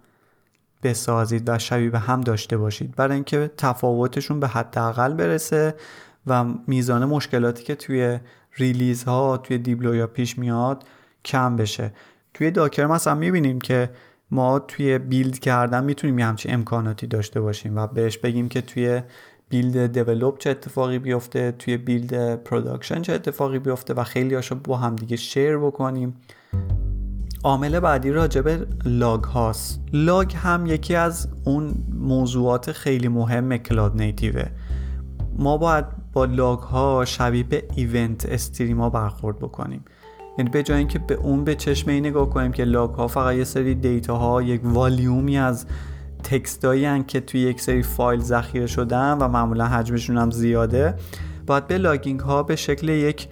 بسازید و شبیه به هم داشته باشید برای اینکه تفاوتشون به حداقل برسه و میزان مشکلاتی که توی ریلیز ها، توی دیپلوی پیش میاد کم بشه. توی داکر مثلا میبینیم که ما توی بیلد کردن میتونیم یه همچین امکاناتی داشته باشیم و بهش بگیم که توی بیلد دیولپ چه اتفاقی بیفته، توی بیلد پروداکشن چه اتفاقی بیفته و خیلی هاشو با هم دیگه شیر بکنیم. عامل بعدی راجب لاگ هاست. لاگ هم یکی از اون موضوعات خیلی مهم کلاد نیتیوه. ما باید با لاگ ها شبیه به ایونت استریم ها برخورد بکنیم. یعنی به جای اینکه به اون به چشم این نگاه کنیم که لاگ ها فقط یه سری دیتا ها، یک والیومی از تکستایی هستن که توی یک سری فایل ذخیره شدن و معمولا حجمشون هم زیاده، باید به لاگینگ ها به شکل یک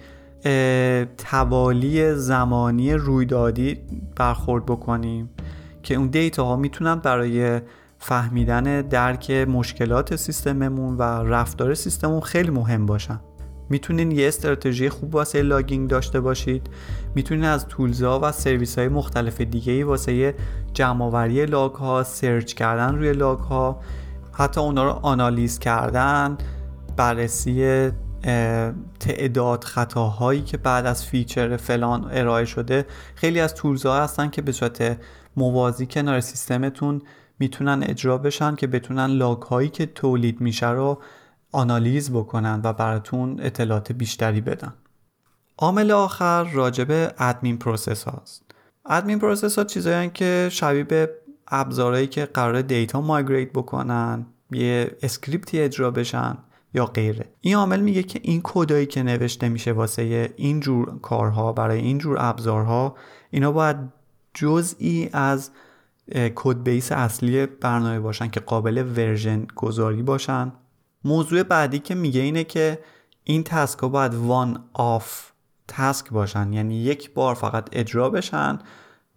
توالی زمانی رویدادی برخورد بکنیم که اون دیتا ها میتونن برای فهمیدن درک مشکلات سیستممون و رفتار سیستممون خیلی مهم باشن. میتونین یه استراتژی خوب واسه لاگینگ داشته باشید، میتونین از تولزها و سرویس های مختلف دیگه‌ای واسه جمع‌آوری لاگ ها، سرچ کردن روی لاگ ها، حتی اونا رو آنالیز کردن، بررسی تعداد خطاهایی که بعد از فیچر فلان ارائه شده. خیلی از تولزها هستن که به صورت موازی کنار سیستمتون میتونن اجرا بشن که بتونن لاگ هایی که تولید میشه رو آنالیز بکنن و براتون اطلاعات بیشتری بدن. عامل آخر راجب ادمین پروسس هاست. ادمین پروسس ها چیزایی هستن که شبیه به ابزارهایی که قراره دیتا مایگریت بکنن، یه اسکریپتی اجرا بشن یا غیره. این عامل میگه که این کدایی که نوشته میشه واسه این جور کارها برای این جور ابزارها، اینا باید جزئی از کد بیس اصلی برنامه باشن که قابل ورژن گذاری باشن. موضوع بعدی که میگه اینه که این تسک ها باید وان آف تسک باشن، یعنی یک بار فقط اجرا بشن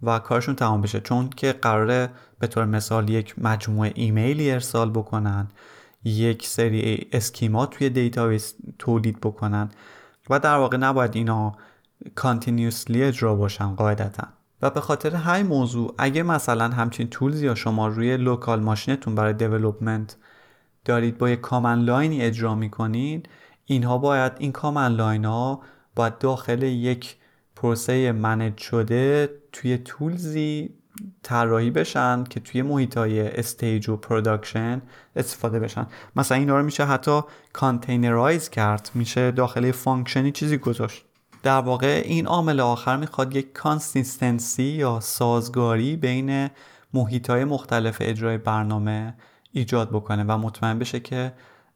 و کارشون تمام بشه، چون که قراره به طور مثال یک مجموعه ایمیلی ارسال بکنن، یک سری اسکیما توی دیتابیس تولید بکنن و در واقع نباید اینا کانتینیوسلی اجرا باشن قاعدتا. و به خاطر همین موضوع اگه مثلا همچین تولز یا شما روی لوکال ماشینتون برای دیولپمنت دارید با یک کامن لاینی اجرا میکنید، این کامن لاین ها باید داخل یک پروسه منیج شده توی تولزی طراحی بشن که توی محیطای استیج و پروداکشن استفاده بشن. مثلا اینا رو میشه حتی کانتینرایز کرد، میشه داخل فانکشنی چیزی گذاشت. در واقع این عامل آخر میخواد یک کانسیستنسی یا سازگاری بین محیطای مختلف اجرای برنامه ایجاد بکنه و مطمئن بشه که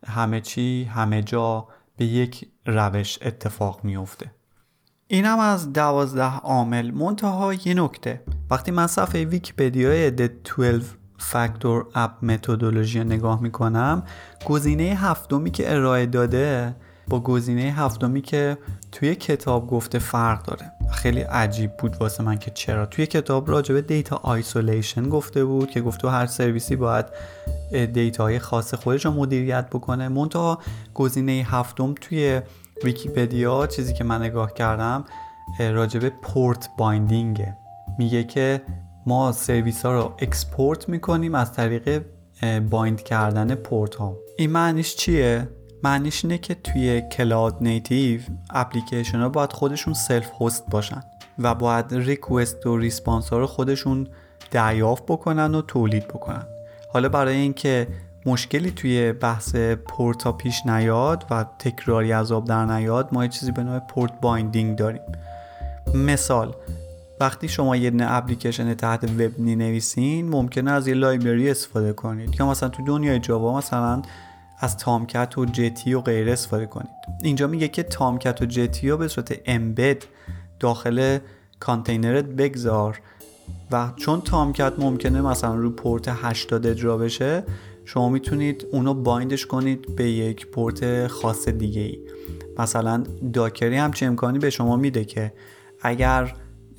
همه جا به یک روش اتفاق میفته. اینم از 12 عامل. منتها یه نکته، وقتی من صفحه ویکی‌پدیا The 12 Factor App Methodology نگاه میکنم، گزینه هفتمی که ارائه داده با گزینه هفتمی که توی کتاب گفته فرق داره. خیلی عجیب بود واسه من که چرا. توی کتاب راجع به دیتا آیسولیشن گفته بود که گفته هر سرویسی باید دیتاهای خاص خودش رو مدیریت بکنه. منتها گزینه هفتم توی ویکی‌پدیا چیزی که من نگاه کردم راجع به پورت بایندینگه. میگه که ما سرویس ها رو اکسپورت میکنیم از طریق بایند کردن پورت ها. این معنیش چیه؟ معنیش اینه که توی کلاود نیتیو اپلیکیشن ها باید خودشون سلف هاست باشن و باید ریکوست و ریسپانس ها رو خودشون دریافت بکنن و تولید بکنن. حالا برای اینکه مشکلی توی بحث پورت ها پیش نیاد و تکراری از آب در نیاد، ما یه چیزی به نام پورت بایندینگ داریم. مثال، وقتی شما یه اپلیکیشن تحت وب می‌نویسین ممکنه از یه لایبرری استفاده کنید یا مثلا تو دنیای جاوا مثلا از تامکت و جتی و غیره استفاده کنید. اینجا میگه که تامکت و جتی رو به صورت امبد داخل کانتینرت بگذار و چون تامکت ممکنه مثلا رو پورت 80 اجرا بشه، شما میتونید اونو بایندش کنید به یک پورت خاص دیگه ای. مثلا داکری همچین امکانی به شما میده که اگر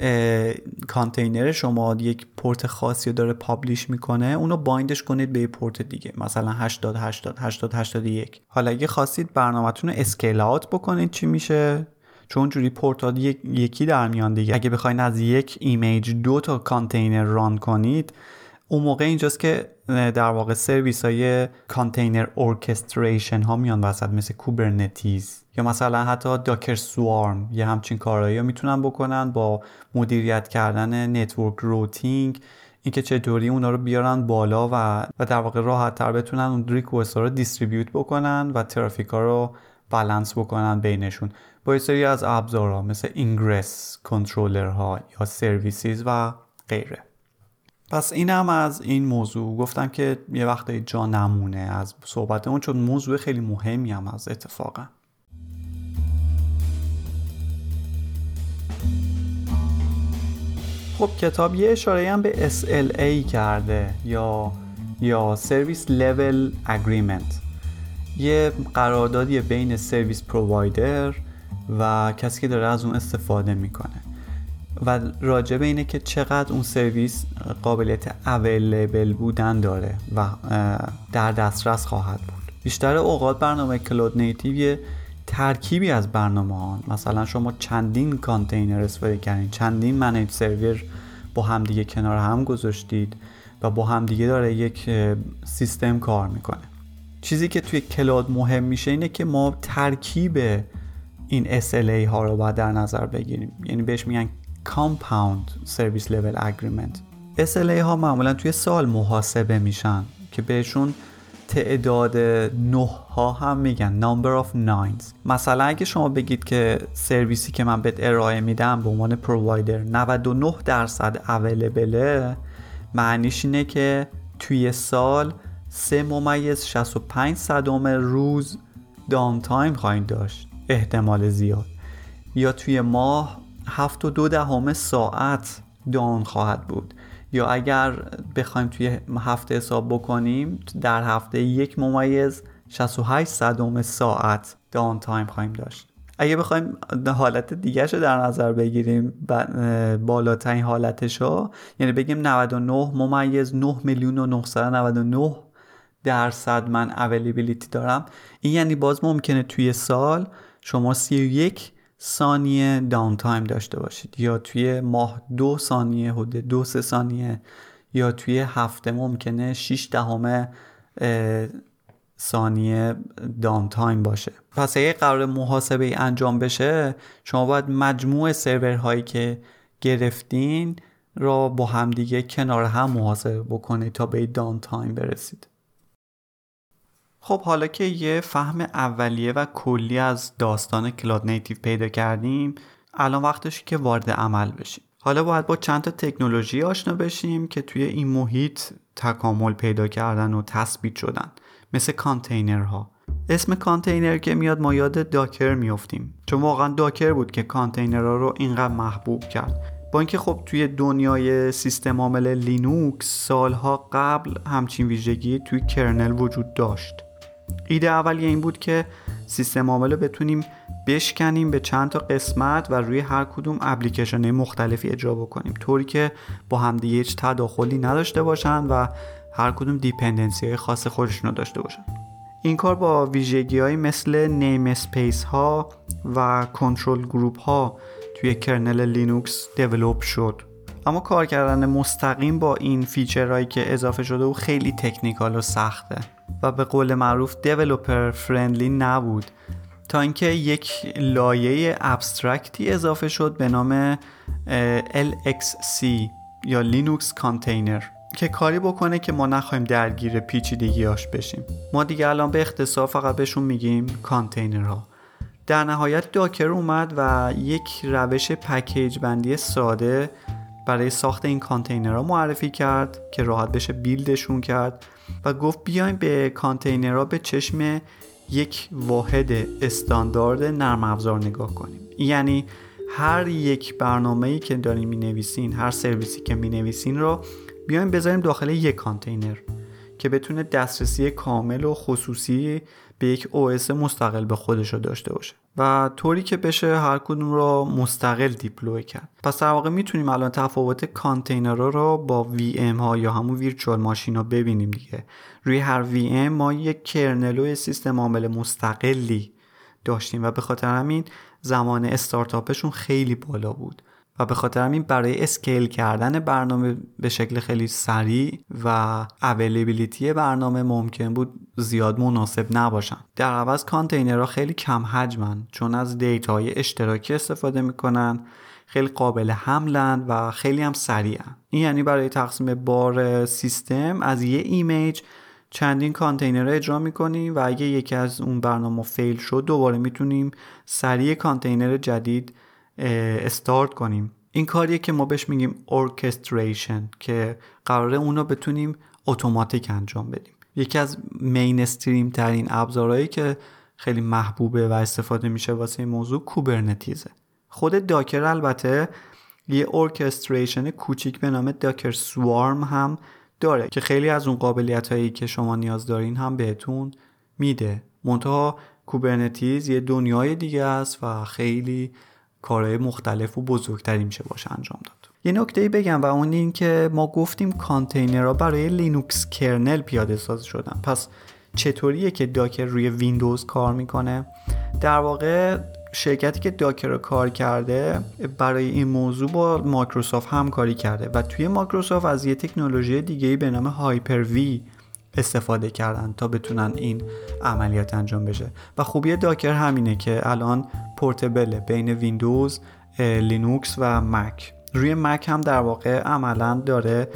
کانتینر شما یک پورت خاصی داره پابلیش میکنه، اونو بایندش کنید به یک پورت دیگه، مثلا 80-80-80-81. حالا اگه خواستید برنامه‌تون رو اسکیل اوت بکنید چی میشه؟ چون جوری پورت‌ها یکی در میان دیگه، اگه بخواید از یک ایمیج 2 تا کانتینر ران کنید، اون موقع اینجاست که در واقع سرویس های کانتینر ارکستریشن ها میان وسط، مثل کوبرنتیز یا مثلا حتی داکر سوارم. یه همچین کارهایی میتونن بکنن با مدیریت کردن نتورک روتینگ، اینکه چطوری اونا رو بیارن بالا و در واقع راحت تر بتونن اون ریکوست ها رو دیستریبیوت بکنن و ترافیک ها رو بالانس بکنن بینشون با یه سری از ابزارها مثل اینگرس کنترلر ها یا سرویسیز و غیره. پس اینم از این موضوع. گفتم که یه وقتایی جا نمونه از صحبتمون، چون موضوع خیلی مهمی هم از اتفاقا. خب کتاب یه اشاره هم به SLA کرده یا Service Level Agreement، یه قراردادی بین سرویس پرووایدر و کسی که داره از اون استفاده میکنه و راجع به اینه که چقدر اون سرویس قابلیت اویلیبل بودن داره و در دسترس خواهد بود. بیشتر اوقات برنامه کلود نیتیو یه ترکیبی از برنامه‌ها، مثلا شما چندین کانتینر استفاده کردین، چندین منیج سرور با هم دیگه کنار هم گذاشتید و با هم دیگه داره یک سیستم کار میکنه. چیزی که توی کلود مهم میشه اینه که ما ترکیب این SLA ها رو باید در نظر بگیریم، یعنی بهش میگن Compound Service Level Agreement. SLA ها معمولا توی سال محاسبه میشن که بهشون تعداد 9 ها هم میگن، Number of Nines. مثلا اگه شما بگید که سرویسی که من بهت ارائه میدم به عنوان پرووایدر 99% اویلیبله، معنیش اینه که توی سال 3.65 روز داون تایم خواهید داشت احتمال زیاد، یا توی ماه 7.2 ساعت داون خواهد بود، یا اگر بخوایم توی هفته حساب بکنیم در هفته 1.68 ساعت داون تایم خواهیم داشت. اگه بخوایم حالت دیگه رو در نظر بگیریم، بالاترین حالتشو، یعنی بگیم 99,999,999% من اویلیبیلیتی دارم، این یعنی باز ممکنه توی سال شما 31 ثانیه داون تایم داشته باشید، یا توی ماه 2 ثانیه، حدود 2-3 ثانیه، یا توی هفته ممکنه 6 ثانیه داون تایم باشه. پس اگه قرار محاسبه انجام بشه، شما باید مجموع سرورهایی که گرفتین را با همدیگه کنار هم محاسبه بکنید تا به داون تایم برسید. خب حالا که یه فهم اولیه و کلی از داستان کلاد نیتیو پیدا کردیم، الان وقتشه که وارد عمل بشیم. حالا باید با چند تا تکنولوژی آشنا بشیم که توی این محیط تکامل پیدا کردن و تثبیت شدن، مثل کانتینرها. اسم کانتینر که میاد ما یاد داکر میافتیم، چون واقعا داکر بود که کانتینرها رو اینقدر محبوب کرد. با اینکه خب توی دنیای سیستم عامل لینوکس سالها قبل همچین ویژگی توی کرنل وجود داشت. ایده اولیه این بود که سیستم عامل رو بتونیم بشکنیم به چند تا قسمت و روی هر کدوم اپلیکیشن‌های مختلفی اجرا بکنیم، طوری که با همدیگه هیچ تداخلی نداشته باشن و هر کدوم دیپندنسی های خاص خودشون رو داشته باشن. این کار با ویژگی‌هایی مثل نیم اسپیس ها و کنترل گروپ ها توی کرنل لینوکس دیولپ شد. اما کار کردن مستقیم با این فیچرهایی که اضافه شده و خیلی تکنیکال و سخته و به قول معروف دیولپر فرندلی نبود، تا اینکه یک لایه ابسترکتی اضافه شد به نام LXC یا لینوکس کانتینر که کاری بکنه که ما نخوایم درگیر پیچیدگیاش بشیم. ما دیگه الان به اختصار فقط بهشون میگیم کانتینرها. در نهایت داکر اومد و یک روش پکیج بندی ساده برای ساخت این کانتینرها معرفی کرد که راحت بشه بیلدشون کرد و گفت بیایم به کانتینرها به چشم یک واحد استاندارد نرم افزار نگاه کنیم. یعنی هر یک برنامه‌ای که داریم می‌نویسین، هر سرویسی که می‌نویسین رو بیایم بذاریم داخل یک کانتینر که بتونه دسترسی کامل و خصوصی به یک OS مستقل به خودش رو داشته باشه و طوری که بشه هر کدوم رو مستقل دیپلوی کرد. پس در واقع میتونیم الان تفاوت کانتینرها رو با VM ها یا همون ویرچوال ماشین ها ببینیم دیگه. روی هر VM ما یک کرنل و سیستم عامل مستقلی داشتیم و به خاطر همین زمان استارتاپشون خیلی بالا بود و به خاطر همین برای اسکیل کردن برنامه به شکل خیلی سریع و اویلیبیلیتی برنامه ممکن بود زیاد مناسب نباشن. در عوض کانتینرها خیلی کم حجمن، چون از دیتاهای اشتراکی استفاده میکنن، خیلی قابل حملن و خیلی هم سریعن. این یعنی برای تقسیم بار سیستم از یه ایمیج چندین کانتینر اجرا میکنیم و اگه یکی از اون برنامه فیل شد دوباره میتونیم سریع کانتینر جدید استارت کنیم. این کاریه که ما بهش میگیم ارکستریشن که قراره اونو بتونیم اتوماتیک انجام بدیم. یکی از مینستریم ترین ابزارهایی که خیلی محبوبه و استفاده میشه واسه این موضوع کوبرنتیزه. خود داکر البته یه ارکستریشن کوچیک به نام داکر سوارم هم داره که خیلی از اون قابلیت هایی که شما نیاز دارین هم بهتون میده. منتها کوبرنتیز یه دنیای دیگه است و خیلی کارهای مختلف و بزرگتری میشه باشه انجام داد. یه نکته بگم و اون این که ما گفتیم کانتینرها برای لینوکس کرنل پیاده ساز شدن. پس چطوریه که داکر روی ویندوز کار میکنه؟ در واقع شرکتی که داکر رو کار کرده برای این موضوع با مایکروسافت همکاری کرده و توی مایکروسافت از یه تکنولوژی دیگه‌ای به نام هایپر وی استفاده کردن تا بتونن این عملیات انجام بشه. و خوبی داکر همینه که الان پورتبله بین ویندوز، لینوکس و مک. روی مک هم در واقع عملا داره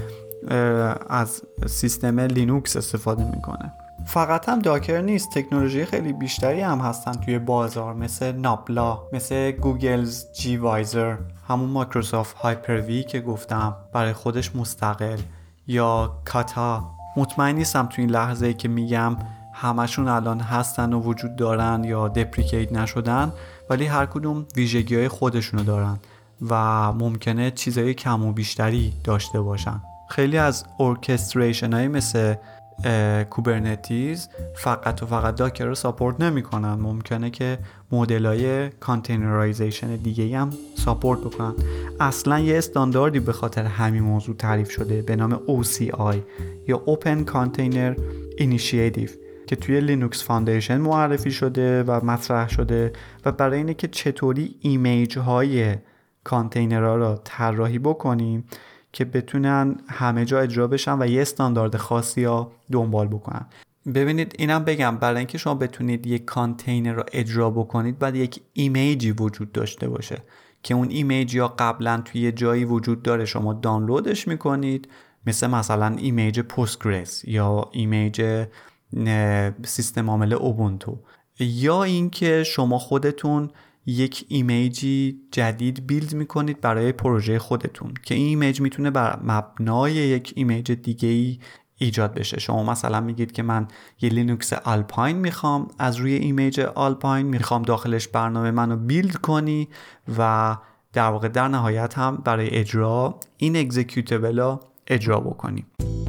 از سیستم لینوکس استفاده میکنه. فقط هم داکر نیست، تکنولوژی خیلی بیشتری هم هستن توی بازار، مثل نابلا، مثل گوگلز جی وایزر، همون مایکروسافت هایپر وی که گفتم برای خودش مستقل، یا کاتا. مطمئن نیستم توی این لحظه‌ای که میگم همشون الان هستن و وجود دارن یا دپریکیت نشدن، ولی هر کدوم ویژگی‌های خودشونو دارن و ممکنه چیزای کم و بیشتری داشته باشن. خیلی از ارکستریشن‌های مثل کوبرنتیز فقط و فقط داکر رو ساپورت نمیکنن، ممکنه که مدل‌های کانتینرایزیشن دیگه هم ساپورت بکنن. اصلا یه استانداردی به خاطر همین موضوع تعریف شده به نام OCI یا Open Container Initiative که توی لینوکس فاندیشن معرفی شده و مطرح شده و برای اینه که چطوری ایمیج های کانتینرها رو طراحی بکنیم که بتونن همه جا اجرا بشن و یه استاندارد خاصی ها دنبال بکنن. ببینید اینم بگم، برای اینکه شما بتونید یک کانتینر رو اجرا بکنید باید یک ایمیجی وجود داشته باشه که اون ایمیج یا قبلا توی یه جایی وجود داره، شما دانلودش میکنید، مثلا ایمیج پوستگرس یا ایمیج سیستم عامل اوبونتو، یا اینکه شما خودتون یک ایمیجی جدید بیلد میکنید برای پروژه خودتون که این ایمیج میتونه بر مبنای یک ایمیج دیگه‌ای ایجاد بشه. شما مثلا میگید که من یه لینوکس آلپاین میخوام، از روی ایمیج آلپاین میخوام داخلش برنامه منو بیلد کنی و در واقع در نهایت هم برای اجرا این اکزیکیوتیبل رو اجرا بکنی.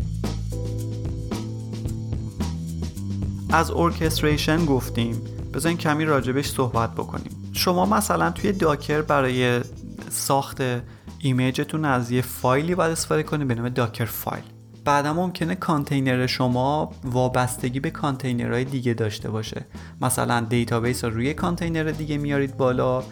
از ارکستریشن گفتیم، بذارین کمی راجبش صحبت بکنیم. شما مثلا توی داکر برای ساخت ایمیجتون از یه فایلی باید استفاده کنید به نام داکر فایل. بعدا ممکنه کانتینر شما وابستگی به کانتینرهای دیگه داشته باشه، مثلا دیتابیس رو روی کانتینر دیگه میارید بالا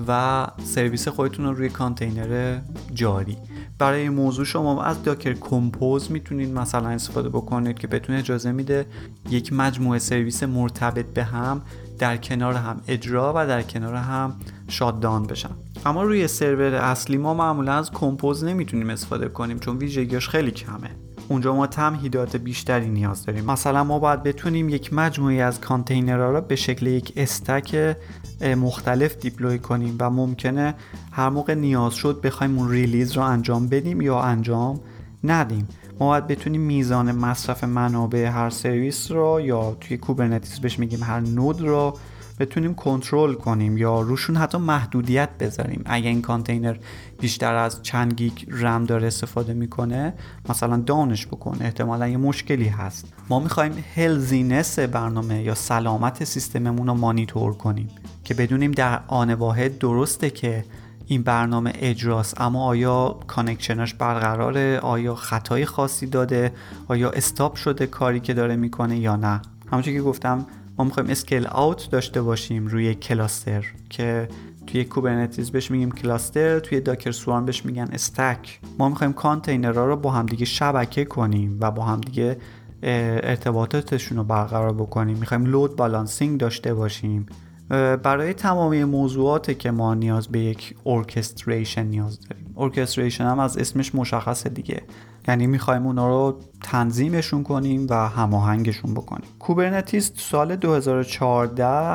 و سرویس خودتون رو روی کانتینر جاری. برای این موضوع شما از داکر کمپوز میتونید مثلا استفاده بکنید که بتونه اجازه میده یک مجموعه سرویس مرتبط به هم در کنار هم اجرا و در کنار هم شاتداون بشن. اما روی سرور اصلی ما معمولا از کمپوز نمیتونیم استفاده کنیم چون ویژگیاش خیلی کمه. اونجا ما تمهیدات بیشتری نیاز داریم. مثلا ما باید بتونیم یک مجموعه از کانتینرها را به شکل یک استک مختلف دیپلوی کنیم و ممکنه هر موقع نیاز شد بخوایم اون ریلیز رو انجام بدیم یا انجام ندیم. ما باید بتونیم میزان مصرف منابع هر سرویس رو یا توی کوبرنتیس بهش میگیم هر نود رو بتونیم کنترل کنیم یا روشون حتی محدودیت بذاریم. اگه این کانتینر بیشتر از چند گیگ رم داره استفاده میکنه مثلا دانش بکنه، احتمالا یه مشکلی هست. ما میخوایم هلزینس برنامه یا سلامت سیستممون رو مانیتور کنیم که بدونیم در آن واحد درسته که این برنامه اجراست، اما آیا کانکشنش برقراره، آیا خطای خاصی داده، آیا استاپ شده کاری که داره میکنه یا نه. همونطور که گفتم ما میخوایم اسکیل آوت داشته باشیم روی کلاستر که توی کوبرنتیز بهش میگیم کلاستر، توی داکر سوارم بهش میگن استک. ما میخوایم کانتینرها رو با هم دیگه شبکه کنیم و با هم دیگه ارتباطاتشون رو برقرار بکنیم. میخوایم لود بالانسینگ داشته باشیم. برای تمامی موضوعاتی که ما نیاز به یک ارکستریشن نیاز داریم. ارکستریشن هم از اسمش مشخصه دیگه، یعنی میخوایم اونا رو تنظیمشون کنیم و هماهنگشون بکنیم. کوبرنتیس سال 2014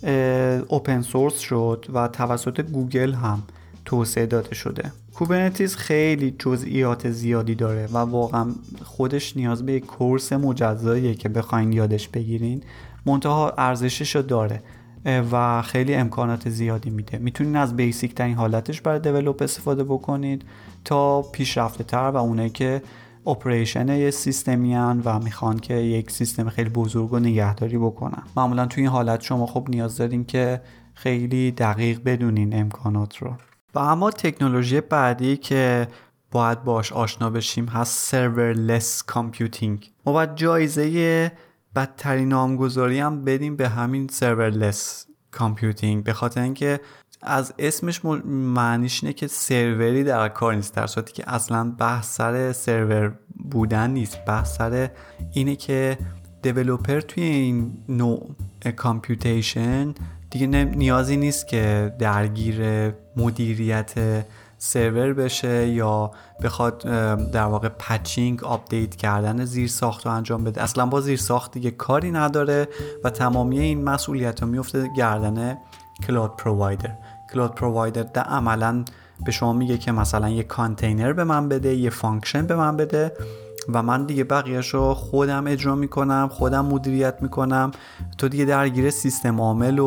اوپن سورس شد و توسط گوگل هم توسعه داده شده. کوبرنتیس خیلی جزئیات زیادی داره و واقعا خودش نیاز به یک کورس مجزاییه که بخواین یادش بگیرین، منتها ارزششو داره و خیلی امکانات زیادی میده. میتونین از بیسیک ترین حالتش برای دیولپ استفاده بکنید تا پیشرفته تر و اونایی که اپریشن یه سیستمی هن و میخوان که یک سیستم خیلی بزرگ و نگهداری بکنن. معمولا توی این حالت شما خب نیاز دارین که خیلی دقیق بدونین امکانات رو. و اما تکنولوژی بعدی که باید باش آشنا بشیم هست سرورلس کامپیوتینگ. ما باید جایزه بدترین نامگذاری هم بدیم به همین سرورلس کامپیوتینگ، به خاطر اینکه از اسمش معنیش اینه که سروری در کار نیست، در صورتی که اصلا بحث سر سرور بودن نیست. بحث سر اینه که دیولپر توی این نوع کامپیوتیشن دیگه نیازی نیست که درگیر مدیریت سرور بشه یا بخواد در واقع پچینگ آپدیت کردن زیر ساخت رو انجام بده. اصلا با زیر ساخت دیگه کاری نداره و تمامی این مسئولیت رو میفته گردن کلاود پرووایدر. کلاود پرووایدر ده عملا به شما میگه که مثلا یه کانتینر به من بده، یه فانکشن به من بده و من دیگه بقیه‌شو خودم اجرا میکنم، خودم مدیریت میکنم، تو دیگه درگیر سیستم عامل و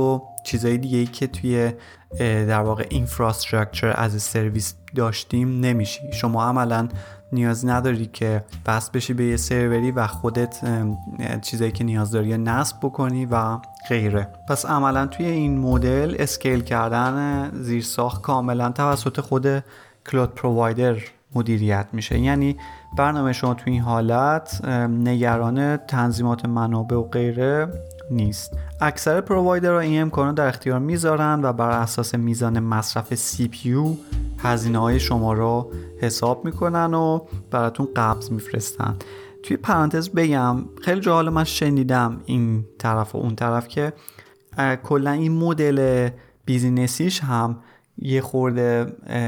چیزای دیگه‌ای که توی در واقع اینفراستراکچر از سرویس داشتیم نمیشی. شما عملاً نیاز نداری که بس بشی به یه سروری و خودت چیزایی که نیاز داری نصب بکنی و غیره. پس عملاً توی این مدل اسکیل کردن زیرساخت کاملاً توسط خود کلاود پرووایدر مدیریت میشه. یعنی برنامه شما توی این حالت نگران تنظیمات منابع و غیره نیست. اکثر پرووایدرها این امکانات در اختیار میذارن و بر اساس میزان مصرف CPU هزینه‌های شما رو حساب میکنن و براتون قبض میفرستن. توی پرانتز بگم خیلی جا حالا من شنیدم این طرف و اون طرف که کلا این مدل بیزینسیش هم یه خورده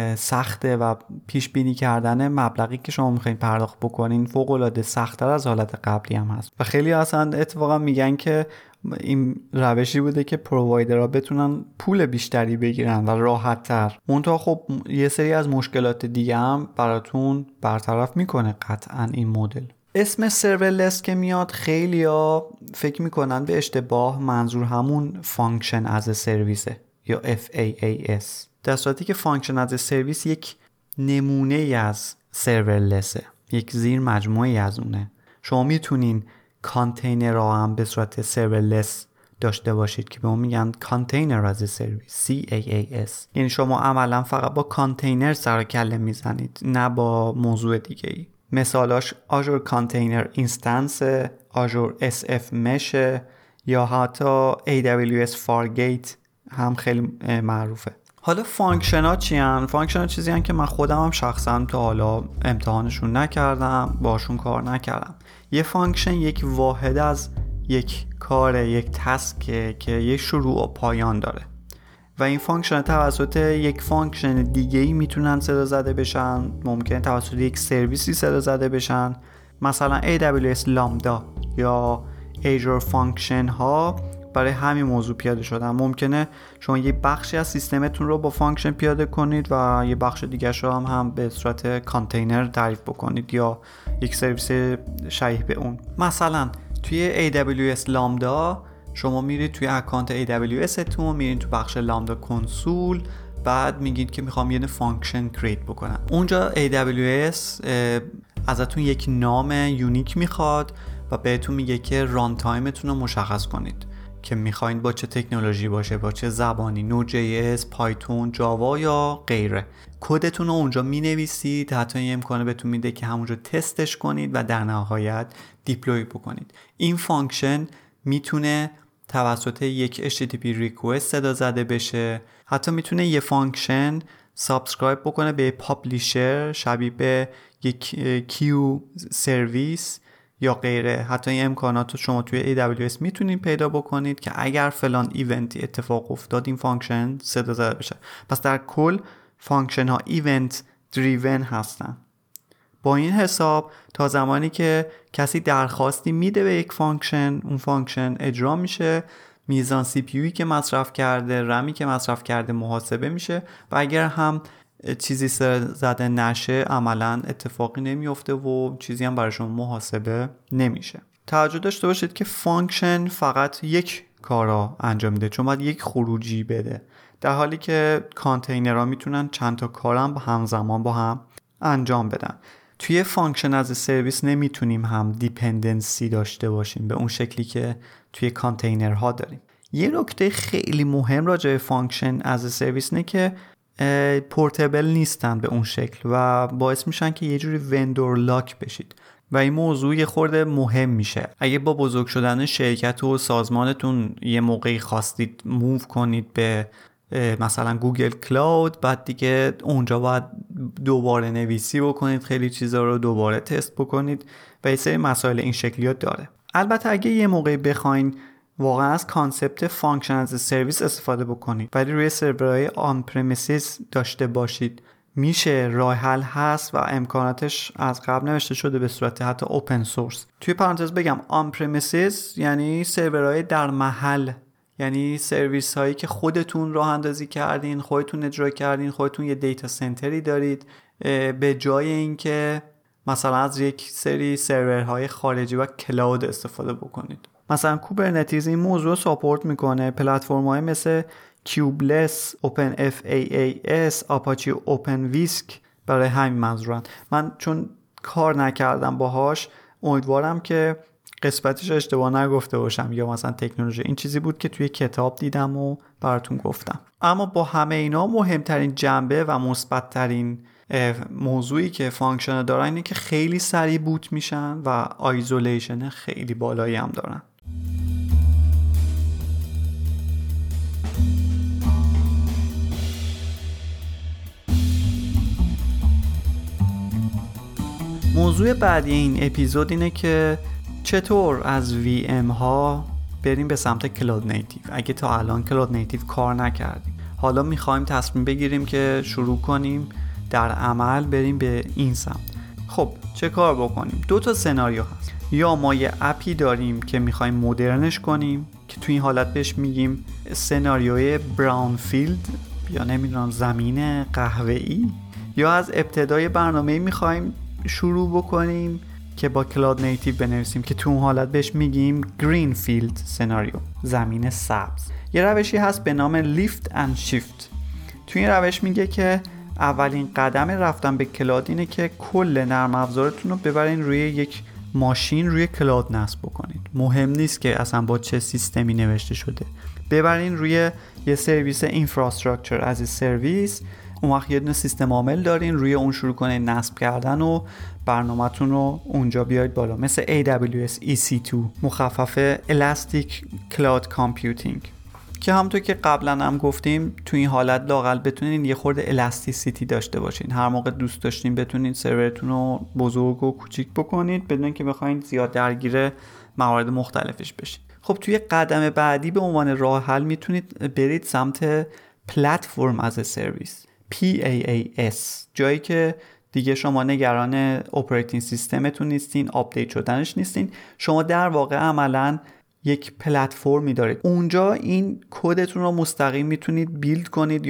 سخته و پیش بینی کردن مبلغی که شما میخواین پرداخت بکنین فوق العاده سخت‌تر از حالت قبلی هم هست و خیلی اصلا اتفاقا میگن که این روشی بوده که پرووایدرها بتونن پول بیشتری بگیرن و راحت تر. منتها خب یه سری از مشکلات دیگه هم براتون برطرف میکنه قطعا این مدل. اسم سرورلس که میاد خیلیا فکر میکنن به اشتباه منظور همون فانکشن از سرویسه یا FAAS، در صورتی که فانکشن از سرویس یک نمونه از سرورلسه، یک زیر مجموعه از اونه. شما میتونین کانتینر هم به صورت سرورلس داشته باشید که به اون میگن کانتینر از سرویس CAAS. یعنی شما عملا فقط با کانتینر سر و کله میزنید نه با موضوع دیگه ای. مثالاش Azure Container Instance، Azure SF Mesh یا حتی AWS Fargate هم خیلی معروفه. حالا فانکشن ها چی هن؟ فانکشن ها چیزی هن که من خودم هم شخصا تا حالا امتحانشون نکردم، باشون کار نکردم. یه فانکشن یک واحد از یک کاره، یک تسکه که یک شروع و پایان داره و این فانکشن توسط یک فانکشن دیگه ای میتونن صدا زده بشن، ممکنه توسط یک سرویسی صدا زده بشن. مثلا AWS Lambda یا Azure فانکشن ها برای همین موضوع پیاده شدن. ممکنه شما یه بخشی از سیستمتون رو با فانکشن پیاده کنید و یه بخش دیگه رو هم به صورت کانتینر تعریف بکنید یا یک سرویس شبیه به اون. مثلا توی AWS Lambda شما میرید توی اکانت AWS تون، میرید تو بخش لامدا کنسول، بعد میگید که میخوام یه فانکشن کریت بکنم. اونجا AWS ازتون یک نام یونیک میخواد و بهتون میگه که ران تایمتون رو مشخص کنید که میخواین با چه تکنولوژی باشه، با چه زبانی، Node.js، پایتون، جاوا یا غیره. کدتون رو اونجا مینویسید، حتی این امکانه بهتون میده که همونجا تستش کنید و در نهایت دیپلوی بکنید. این فانکشن میتونه توسط یک HTTP ریکوست صدا زده بشه، حتی میتونه یه فانکشن سابسکرایب بکنه به پابلیشر شبیه به یک کیو سرویس یا غیره. حتی این امکانات رو شما توی AWS میتونید پیدا بکنید که اگر فلان ایونتی اتفاق افتاد این فانکشن صدا زده بشه. پس در کل فانکشن ها ایونت دریون هستن. با این حساب تا زمانی که کسی درخواستی میده به یک فانکشن، اون فانکشن اجرا میشه، میزان CPUی که مصرف کرده، رمی که مصرف کرده محاسبه میشه و اگر هم چیزی زده نشه عملا اتفاقی نمیفته و چیزی هم برای شما محاسبه نمیشه. توجه داشته باشید که فانکشن فقط یک کارا انجام میده، چون باید یک خروجی بده، در حالی که کانتینرها میتونن چند تا کارم همزمان با هم انجام بدن. توی فانکشن از سرویس نمیتونیم هم دیپندنسی داشته باشیم به اون شکلی که توی کانتینرها داریم. یه نکته خیلی مهم راجع به فانکشن از سرویس نه که پورتبل نیستن به اون شکل و باعث میشن که یه جوری وندور لاک بشید و این موضوع یه خورده مهم میشه. اگه با بزرگ شدن شرکت و سازمانتون یه موقعی خواستید موو کنید به مثلا گوگل کلاود، بعد دیگه اونجا باید دوباره نویسی بکنید، خیلی چیزا رو دوباره تست بکنید و یه سری مسائل این شکلیات داره. البته اگه یه موقعی بخواین واقعا از کانسپت فانکشن از سرویس استفاده بکنید ولی روی سرورهای آن پرمیسیس داشته باشید، میشه، راه حل هست و امکاناتش از قبل نوشته شده به صورت حتی اوپن سورس. توی پرانتز بگم آن پرمیسیس یعنی سرورهای در محل، یعنی سرویس هایی که خودتون راه اندازی کردین، خودتون اجرا کردین، خودتون یه دیتا سنتری دارید، به جای اینکه مثلا از یک سری سرورهای خارجی و کلاود استفاده بکنید. مثلا کوبرنتیز این موضوع ساپورت میکنه. پلتفرم‌های مثل کیوبلس، OpenFaaS، آپاچی اوپنویسک برای همین منظورن. من چون کار نکردم باهاش، امیدوارم که قسمتش اشتباه نگفته باشم یا مثلا تکنولوژی. این چیزی بود که توی کتاب دیدم و براتون گفتم. اما با همه اینا مهمترین جنبه و مثبت‌ترین موضوعی که فانکشن دارن اینه که خیلی سریع بوت میشن و آیزولیشن خیلی بالایی هم دارن. موضوع بعدی این اپیزود اینه که چطور از VM ها بریم به سمت کلاد نیتیو. اگه تا الان کلاد نیتیو کار نکردیم، حالا میخوایم تصمیم بگیریم که شروع کنیم در عمل بریم به این سمت. خب چه کار بکنیم؟ 2 سناریو هست. یا ما یه اپی داریم که میخوایم مدرنش کنیم که توی این حالت بهش میگیم سناریوی براونفیلد یا نمیدونم زمین قهوه‌ای، یا از ابتدای برنامه میخوایم شروع بکنیم که با کلاد نیتیو بنویسیم که تو اون حالت بهش میگیم گرین فیلد سناریو، زمین سبز. یه روشی هست به نام لیفت اند شیفت. تو این روش میگه که اولین قدم رفتن به کلاد اینه که کل نرم افزارتون رو ببرین روی یک ماشین روی کلاد نصب بکنید. مهم نیست که اصلا با چه سیستمی نوشته شده، ببرین روی یه سرویس اینفراستراکچر از سرویس. اون وقت یه دونه سیستم عامل دارین، روی اون شروع کنین نصب کردن و برنامه‌تون رو اونجا بیارید بالا، مثل AWS EC2 مخفف Elastic Cloud Computing که همونطور که قبلا هم گفتیم تو این حالت لااقل بتونین یه خورده الاستیسیتی داشته باشین. هر موقع دوست داشتین بتونین سرورتون رو بزرگ و کوچیک بکنید بدون که بخواین زیاد درگیر موارد مختلفش بشین. خب توی قدم بعدی به عنوان راه حل میتونید برید سمت پلتفرم از سرویس، PaaS، جایی که دیگه شما نگران اپراتینگ سیستمتون نیستین، آپدیت شدنش نیستین. شما در واقع عملاً یک پلتفرمی دارید. اونجا این کدتون رو مستقیم میتونید بیلد کنید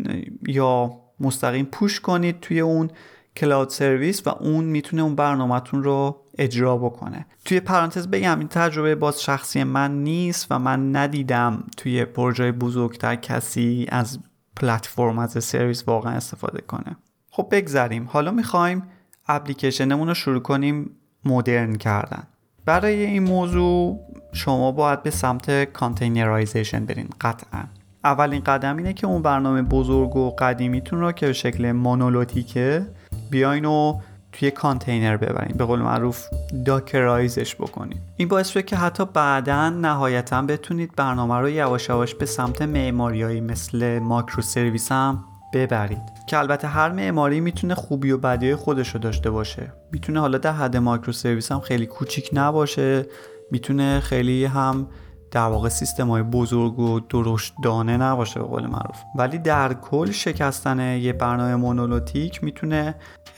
یا مستقیم پوش کنید توی اون کلاود سرویس و اون میتونه اون برنامه‌تون رو اجرا بکنه. توی پرانتز بگم این تجربه باز شخصی من نیست و من ندیدم توی پروژه بزرگتر کسی از پلتفرم از سرویس واقعا استفاده کنه. خب بگذریم. حالا میخوایم اپلیکیشنمون رو شروع کنیم مدرن کردن. برای این موضوع شما باید به سمت کانتینرایزیشن برین. قطعا اولین قدم اینه که اون برنامه بزرگ و قدیمیتون رو که به شکل مونولیتیکه بیاین و توی کانتینر ببرین، به قول معروف داکرایزش بکنید. این باعث شده که حتی بعداً نهایتاً بتونید برنامه رو یواش یواش به سمت معماریایی مثل مایکرو سرویس هم ببرید که البته هر معماری میتونه خوبی و بدی خودش رو داشته باشه. میتونه حالا در حد مایکرو سرویس هم خیلی کوچیک نباشه، میتونه خیلی هم در واقع سیستم‌های بزرگ و درشت‌دانه نباشه به قول معروف. ولی در کل شکستن یه برنامه مونولیتیک میتونه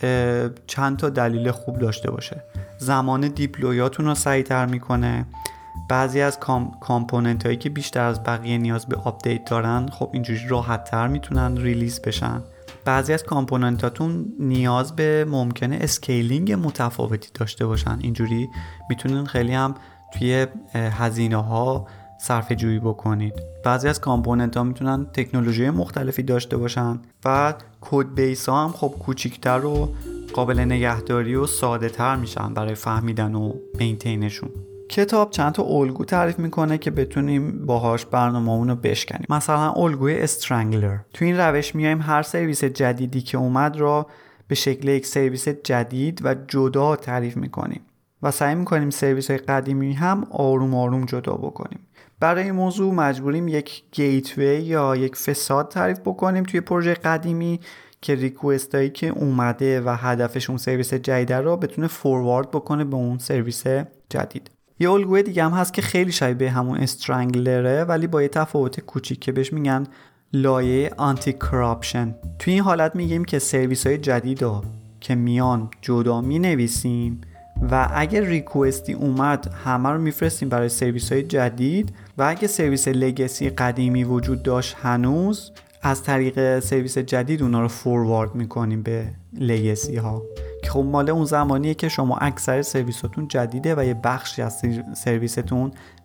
چند تا دلیل خوب داشته باشه. زمان دیپلویاتون رو سریع‌تر میکنه. بعضی از کامپوننت هایی که بیشتر از بقیه نیاز به آپدیت دارن خب اینجوری راحت‌تر میتونن ریلیز بشن. بعضی از کامپوننتاتون نیاز به ممکنه اسکیلینگ متفاوتی داشته باشن، اینجوری میتونن خیلی هم توی هزینه ها صرفه جویی بکنید. بعضی از کامپوننت ها میتونن تکنولوژی مختلفی داشته باشن و کد بیس ها هم خب کوچیکتر و قابل نگهداری و ساده تر میشن برای فهمیدن و مینتینشون. کتاب چند تا الگو تعریف میکنه که بتونیم باهاش برنامه‌مون رو بشکنیم. مثلا الگوی استرنگلر. تو این روش میایم هر سرویس جدیدی که اومد را به شکل یک سرویس جدید و جدا تعریف میکنیم و سعی میکنیم سرویس های قدیمی هم آروم آروم جدا بکنیم. برای این موضوع مجبوریم یک گیتوی یا یک فساد تعریف بکنیم توی پروژه قدیمی که ریکوست هایی که اومده و هدفش اون سرویس جدید را بتونه فوروارد بکنه به اون سرویس جدید. یه الگوی دیگه هم هست که خیلی شبیه همون استرنگلره ولی با یه تفاوت کوچیک که بهش میگن لایه آنتی کراپشن. توی این حالت میگیم که سرویس های جدید رو که میان جدا مینویسیم و اگه ریکوستی اومد همه رو میفرستیم برای سرویس های جدید و اگه سرویس لگسی قدیمی وجود داشت هنوز از طریق سرویس جدید اونا رو فوروارد میکنیم به لگسی ها که خب مال اون زمانیه که شما اکثر سرویساتون جدیده و یه بخشی از سرویستون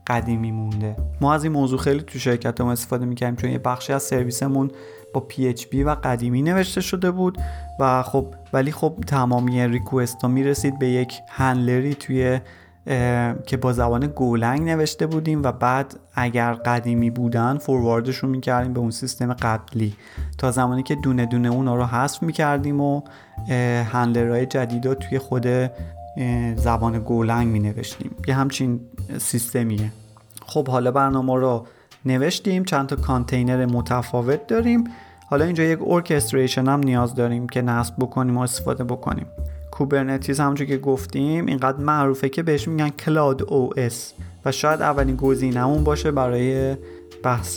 قدیمی مونده. ما از این موضوع خیلی تو شرکتمون استفاده می‌کردیم چون یه بخشی از سرویسمون با PHP و قدیمی نوشته شده بود و ولی تمامی ریکوست ها میرسید به یک هندلری توی که با زبان گولنگ نوشته بودیم و بعد اگر قدیمی بودن فورواردشون میکردیم به اون سیستم قبلی تا زمانی که دونه دونه اونا رو حذف میکردیم و هندلرهای جدید رو توی خود زبان گولنگ مینوشتیم. یه همچین سیستمیه. خب حالا برنامه رو نوشتیم، چند تا کانتینر متفاوت داریم. حالا اینجا یک ارکستریشن هم نیاز داریم که نصب بکنیم و استفاده بکنیم. کوبرنتیز همونجور که گفتیم اینقدر معروفه که بهش میگن کلاود OS و شاید اولین گزینه‌مون باشه برای بحث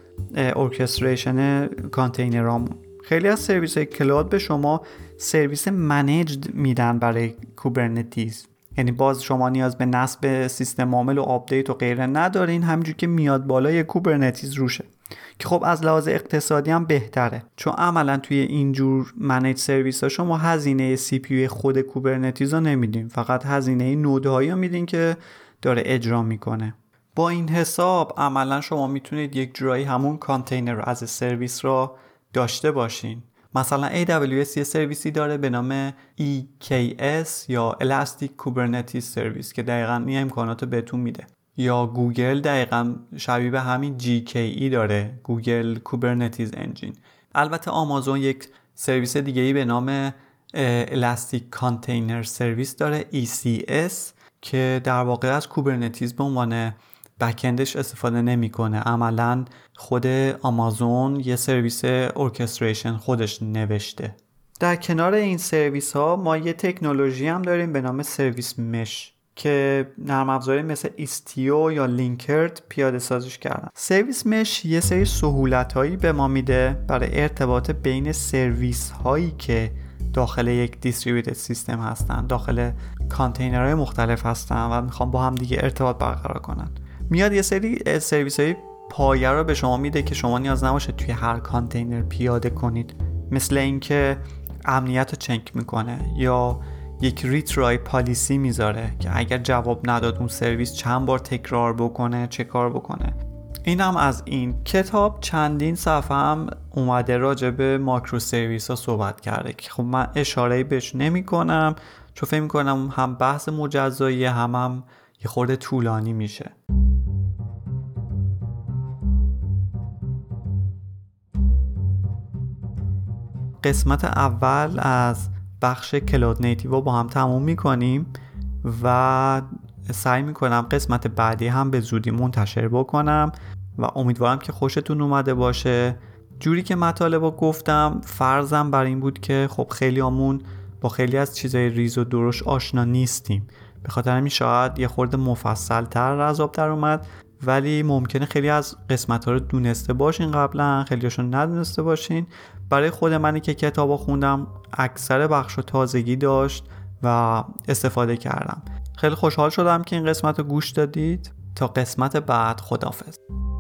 ارکستریشن کانتینرامون. خیلی از سرویس های کلاود به شما سرویس منیجد میدن برای کوبرنتیز، یعنی باز شما نیاز به نصب سیستم عامل و آپدیت و غیره ندارین، همینجور که میاد بالا یه کوبرنتیز روشه که خب از لحاظ اقتصادی هم بهتره چون عملا توی اینجور منیج سرویس ها شما هزینه CPU خود کوبرنتیز رو نمیدین، فقط هزینه نودهایی رو میدین که داره اجرا میکنه. با این حساب عملا شما میتونید یک جورایی همون کانتینر از سرویس رو داشته باشین. مثلا AWS یه سرویسی داره به نام EKS یا Elastic Kubernetes Service که دقیقاً این امکانات بهتون میده، یا گوگل دقیقاً شبیه به همین GKE داره، گوگل Kubernetes Engine. البته آمازون یک سرویس دیگه‌ای به نام Elastic Container Service داره ECS که در واقع از کوبرنتیز به عنوان بکندش استفاده نمیکنه. عملاً خود آمازون یه سرویس ارکستریشن خودش نوشته. در کنار این سرویس ها ما یه تکنولوژی هم داریم به نام سرویس مش که نرم افزاری مثل ایستیو یا لینکرد پیاده سازیش کردن. سرویس مش یه سری سهولت هایی به ما میده برای ارتباط بین سرویس هایی که داخل یک دیستریبیوتد سیستم هستن، داخل کانتینرهای مختلف هستن و میخوام با هم دیگه ارتباط برقرار کنن. میاد یه سری سرویس های پایه رو به شما میده که شما نیاز نباشه توی هر کانتینر پیاده کنید، مثل اینکه امنیت رو چک میکنه یا یک ریترای پالیسی میذاره که اگر جواب نداد اون سرویس چند بار تکرار بکنه، چه کار بکنه. این هم از این کتاب چندین صفحه هم اومده راجع به ماکرو سرویس ها صحبت کرده که خب من اشاره‌ای بهش نمی کنم چون فکر میکنم هم بحث مجزایی هم یه خورده طولانی میشه. قسمت اول از بخش کلاود نیتیو رو با هم تموم میکنیم و سعی میکنم قسمت بعدی هم به زودی منتشر بکنم و امیدوارم که خوشتون اومده باشه. جوری که مطالب رو گفتم فرضم بر این بود که خب خیلیامون با خیلی از چیزای ریز و درشت آشنا نیستیم، به خاطر همین شاید یه خورده مفصل تر از آب در اومد، ولی ممکنه خیلی از قسمت ها رو دونسته باشین قبلا، خیلی هاشون ندونسته باشین. برای خود منی که کتابو خوندم اکثر بخش و تازگی داشت و استفاده کردم. خیلی خوشحال شدم که این قسمت رو گوش دادید. تا قسمت بعد، خداحافظ.